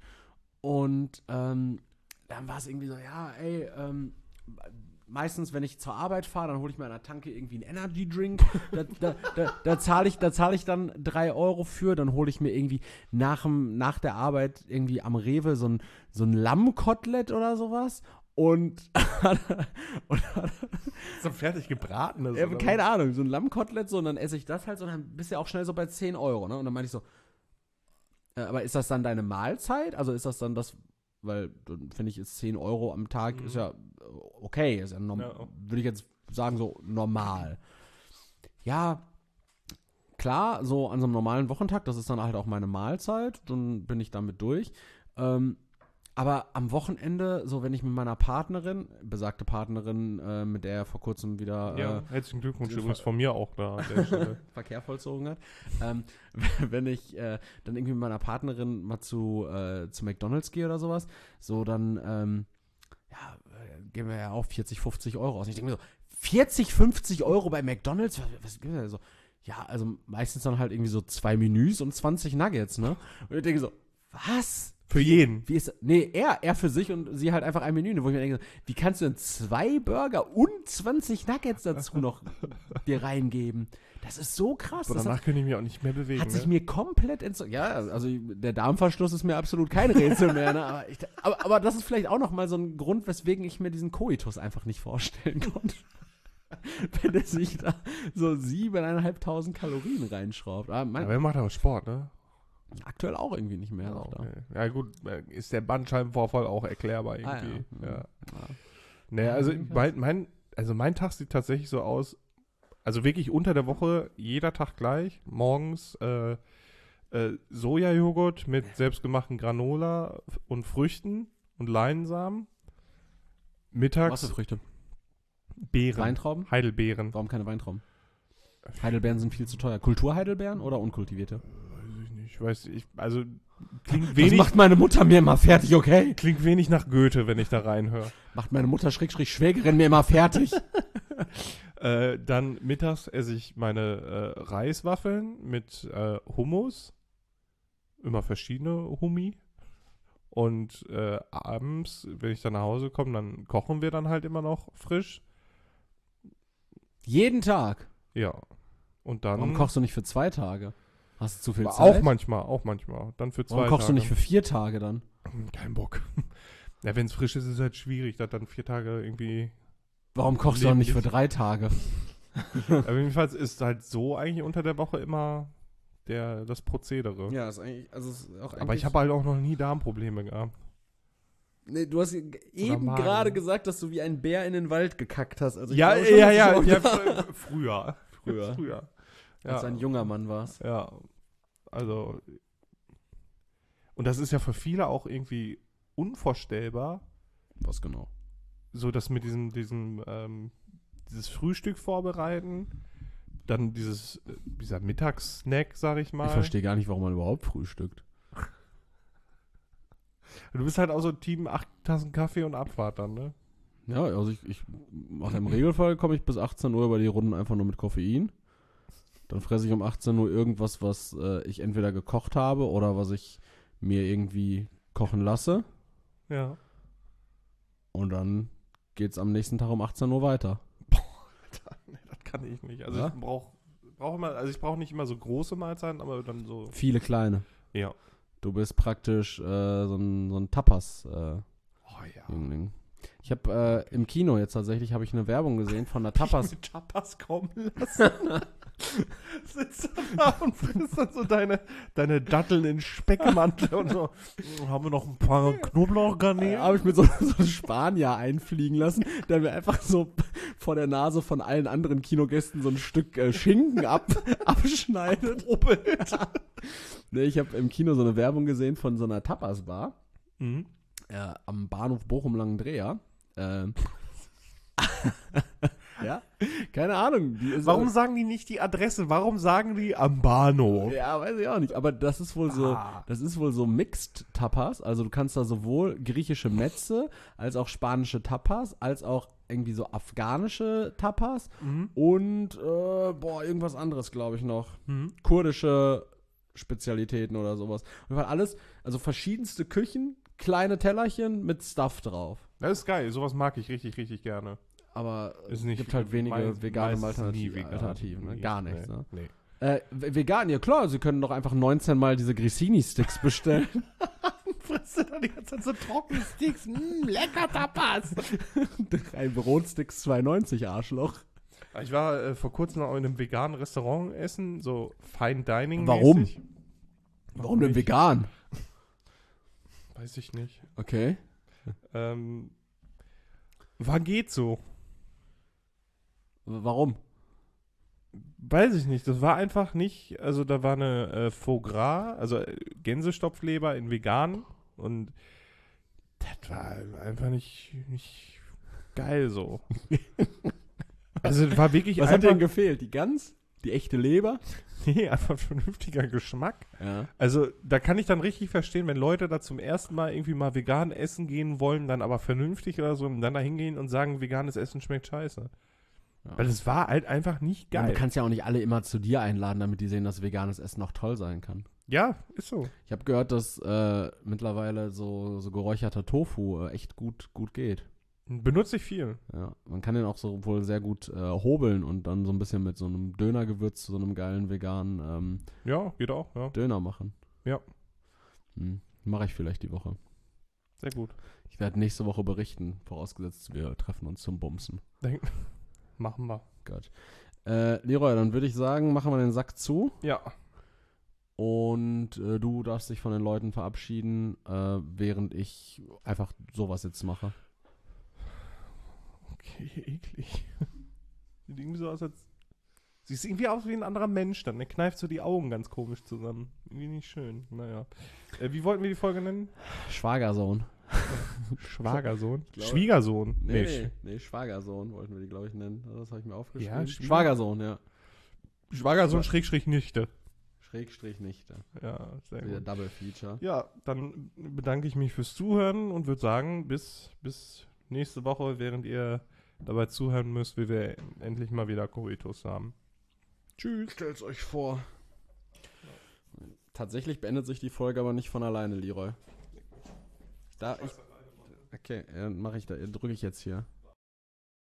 Und ähm, dann war es irgendwie so, ja, ey, ähm, meistens, wenn ich zur Arbeit fahre, dann hole ich mir an der Tanke irgendwie einen Energy Drink. Da, da, da, da zahle ich, da zahl ich dann drei Euro für. Dann hole ich mir irgendwie nach, dem, nach der Arbeit irgendwie am Rewe so ein, so ein Lammkotelett oder sowas. Und, und So fertig gebratenes. ja, oder keine Ahnung, so ein Lammkotelett, so, und dann esse ich das halt so, und dann bist du ja auch schnell so bei zehn Euro, ne? Und dann meinte ich so, äh, aber ist das dann deine Mahlzeit? Also ist das dann das, weil dann finde ich, ist zehn Euro am Tag, Mhm. ist ja okay, ist ja, norm- Ja. würde ich jetzt sagen, so normal. Ja, klar, so an so einem normalen Wochentag, das ist dann halt auch meine Mahlzeit, dann bin ich damit durch. Ähm, aber am Wochenende, so wenn ich mit meiner Partnerin, besagte Partnerin, äh, mit der vor kurzem wieder Ja, äh, herzlichen Glückwunsch diese übrigens Ver- von mir auch da an der Stelle. Verkehr vollzogen hat, ähm, wenn ich äh, dann irgendwie mit meiner Partnerin mal zu, äh, zu McDonald's gehe oder sowas, so dann, ähm, ja, äh, geben wir ja auch vierzig, fünfzig Euro aus. Und ich denke mir so, vierzig, fünfzig Euro bei McDonald's? Was, was gibt es so? Ja, also meistens dann halt irgendwie so zwei Menüs und zwanzig Nuggets, ne? Und ich denke so, was? Für jeden. Wie ist das? Nee, er, er für sich und sie halt einfach ein Menü, wo ich mir denke, wie kannst du denn zwei Burger und zwanzig Nuggets dazu noch dir reingeben? Das ist so krass. So, Das danach hat, könnte ich mich auch nicht mehr bewegen. hat sich ne? mir komplett entzogen. Ja, also der Darmverschluss ist mir absolut kein Rätsel mehr, ne? Aber, ich, aber, aber das ist vielleicht auch noch mal so ein Grund, weswegen ich mir diesen Koitus einfach nicht vorstellen konnte. Wenn der sich da so siebeneinhalbtausend Kalorien reinschraubt. Aber mein, Ja, wer macht auch Sport, ne? aktuell auch irgendwie nicht mehr. Ja, auch da. okay. Ja gut, äh, ist der Bandscheibenvorfall auch erklärbar Ah, irgendwie. ja. ja. Ja. Nee, also mein, mein, also mein Tag sieht tatsächlich so aus, also wirklich unter der Woche, jeder Tag gleich, morgens äh, äh, Sojajoghurt mit selbstgemachten Granola und Früchten und Leinsamen, mittags Was für Früchte? Beeren, Weintrauben? Heidelbeeren. Warum keine Weintrauben? Heidelbeeren sind viel zu teuer. Kulturheidelbeeren oder unkultivierte? Weiß ich nicht, ich weiß, ich, also klingt Das wenig, macht meine Mutter mir immer fertig, okay? klingt wenig nach Goethe, wenn ich da reinhöre. Macht meine Mutter Schrägstrich Schwägerin mir immer fertig. Äh, dann mittags esse ich meine äh, Reiswaffeln mit äh, Hummus. Immer verschiedene Hummi. Und äh, abends, wenn ich dann nach Hause komme, dann kochen wir dann halt immer noch frisch. Jeden Tag. Ja. Und dann. Warum kochst du nicht für zwei Tage? Hast du zu viel auch Zeit? manchmal, auch manchmal. Dann für zwei Warum kochst Tage. du nicht für vier Tage dann? Hm, Kein Bock. Ja, wenn es frisch ist, ist es halt schwierig, das dann vier Tage irgendwie. Warum kochst du auch nicht für Leblich. drei Tage? Aber jedenfalls ist halt so eigentlich unter der Woche immer der, das Prozedere. Ja, ist eigentlich, also ist auch Aber ich habe halt auch noch nie Darmprobleme gehabt. Nee, du hast eben Magen. gerade gesagt, dass du wie ein Bär in den Wald gekackt hast. Also ich Ja, glaube schon, ja, dass ja, du auch ja, da- fr- früher. Früher. Früher. Als du ein junger Mann warst. Ja, also. Und das ist ja für viele auch irgendwie unvorstellbar, Was genau? so dass mit diesem, diesem, ähm, dieses Frühstück vorbereiten, dann dieses, äh, dieser Mittagssnack, sag ich mal. Ich verstehe gar nicht, warum man überhaupt frühstückt. Du bist halt auch so Team acht Tassen Kaffee und Abfahrt dann, ne? Ja, also ich, ich mache im Regelfall, komme ich bis achtzehn Uhr über die Runden einfach nur mit Koffein. Dann fresse ich um achtzehn Uhr irgendwas, was äh, ich entweder gekocht habe oder was ich mir irgendwie kochen lasse. Ja. Und dann geht's am nächsten Tag um achtzehn Uhr weiter. Nee, das kann ich nicht. Also Ja? ich brauche brauch immer, also ich brauche nicht immer so große Mahlzeiten, aber dann so. Viele kleine. Ja. Du bist praktisch äh, so ein, so ein Tapas. Äh, Oh ja. Jüngling. Ich habe äh, im Kino jetzt tatsächlich habe ich eine Werbung gesehen von einer Tapas. Mit Tapas kommen lassen. Sitzt da und frisst dann so deine, deine Datteln in Speckmantel und so. Haben wir noch ein paar Knoblauchgarnelen? habe ich mit so, so einem Spanier einfliegen lassen, der mir einfach so vor der Nase von allen anderen Kinogästen so ein Stück äh, Schinken ab, abschneidet. Nee, ich habe im Kino so eine Werbung gesehen von so einer Tapas-Bar Mhm. äh, am Bahnhof Bochum-Langendreher. Ähm. Ja, keine Ahnung. Die ist Warum sagen die nicht die Adresse? Warum sagen die am Bahnhof? Ja, weiß ich auch nicht. Aber das ist wohl so, Ah. das ist wohl so Mixed Tapas. Also du kannst da sowohl griechische Metze, als auch spanische Tapas, als auch irgendwie so afghanische Tapas Mhm. und äh, boah, irgendwas anderes, glaube ich, noch. Mhm. Kurdische Spezialitäten oder sowas. Und alles, also verschiedenste Küchen, kleine Tellerchen mit Stuff drauf. Das ist geil. Sowas mag ich richtig, richtig gerne. Aber Ist es nicht- gibt halt wenige meist- vegane meistens nie Alternativen. vegan. Alternativen ne? Nie. Gar nichts. Nee. Ne? Nee. Äh, v- vegan, ja klar, sie können doch einfach neunzehn Mal diese Grissini-Sticks bestellen. Frisst du da die ganze Zeit so trockene Sticks? Mm, lecker Tapas! Drei Brotsticks zwei neunzig, Arschloch. Ich war äh, vor kurzem noch in einem veganen Restaurant essen, so Fine Dining. Warum? mäßig. Warum denn nicht? vegan? Weiß ich nicht. Okay. Ähm, war geht so. W- Warum? Weiß ich nicht. Das war einfach nicht. Also da war eine äh, Foie Gras, also äh, Gänsestopfleber in vegan und das war einfach nicht, nicht geil so. Also das war wirklich Was hat dir einfach, denn gefehlt? Die Gans? Die echte Leber? nee, einfach ein vernünftiger Geschmack. Ja. Also da kann ich dann richtig verstehen, wenn Leute da zum ersten Mal irgendwie mal vegan essen gehen wollen, dann aber vernünftig oder so und dann da hingehen und sagen, veganes Essen schmeckt scheiße. Ja. Weil es war halt einfach nicht Ja, geil. du kannst ja auch nicht alle immer zu dir einladen, damit die sehen, dass veganes Essen auch toll sein kann. Ja, ist so. Ich habe gehört, dass äh, mittlerweile so, so geräucherter Tofu äh, echt gut, gut geht. Benutze ich viel. Ja, man kann den auch so wohl sehr gut äh, hobeln und dann so ein bisschen mit so einem Dönergewürz zu so einem geilen veganen ähm, Ja, geht auch, ja. Döner machen. Ja. Hm, mache ich vielleicht die Woche. Sehr gut. Ich werde nächste Woche berichten, vorausgesetzt wir treffen uns zum Bumsen. Denk, machen wir. Gott. Äh, Leroy, dann würde ich sagen, machen wir den Sack zu Ja. und äh, du darfst dich von den Leuten verabschieden, äh, während ich einfach sowas jetzt mache. Okay, eklig. Sieht irgendwie so aus, als. Siehst irgendwie aus wie ein anderer Mensch dann. Der kneift so die Augen ganz komisch zusammen. Irgendwie nicht schön. Naja. Äh, wie wollten wir die Folge nennen? Schwagersohn. Schwagersohn? glaube- Schwiegersohn. Nee, Nee, nee, nee, Schwagersohn wollten wir die, glaube ich, nennen. Das habe ich mir aufgeschrieben. Ja, Schwieger- Schwagersohn, ja. Sch- Schwagersohn Schrägstrich Nichte. Schrägstrich nicht. Ja. Ja, sehr Wieder gut. Double Feature. Ja, dann bedanke ich mich fürs Zuhören und würde sagen, bis, bis nächste Woche, während ihr dabei zuhören müsst, wie wir endlich mal wieder Koitus haben. Tschüss. Stellt's euch vor. Tatsächlich beendet sich die Folge aber nicht von alleine, Leroy. Da ich. Okay, dann mache ich da, drücke ich jetzt hier.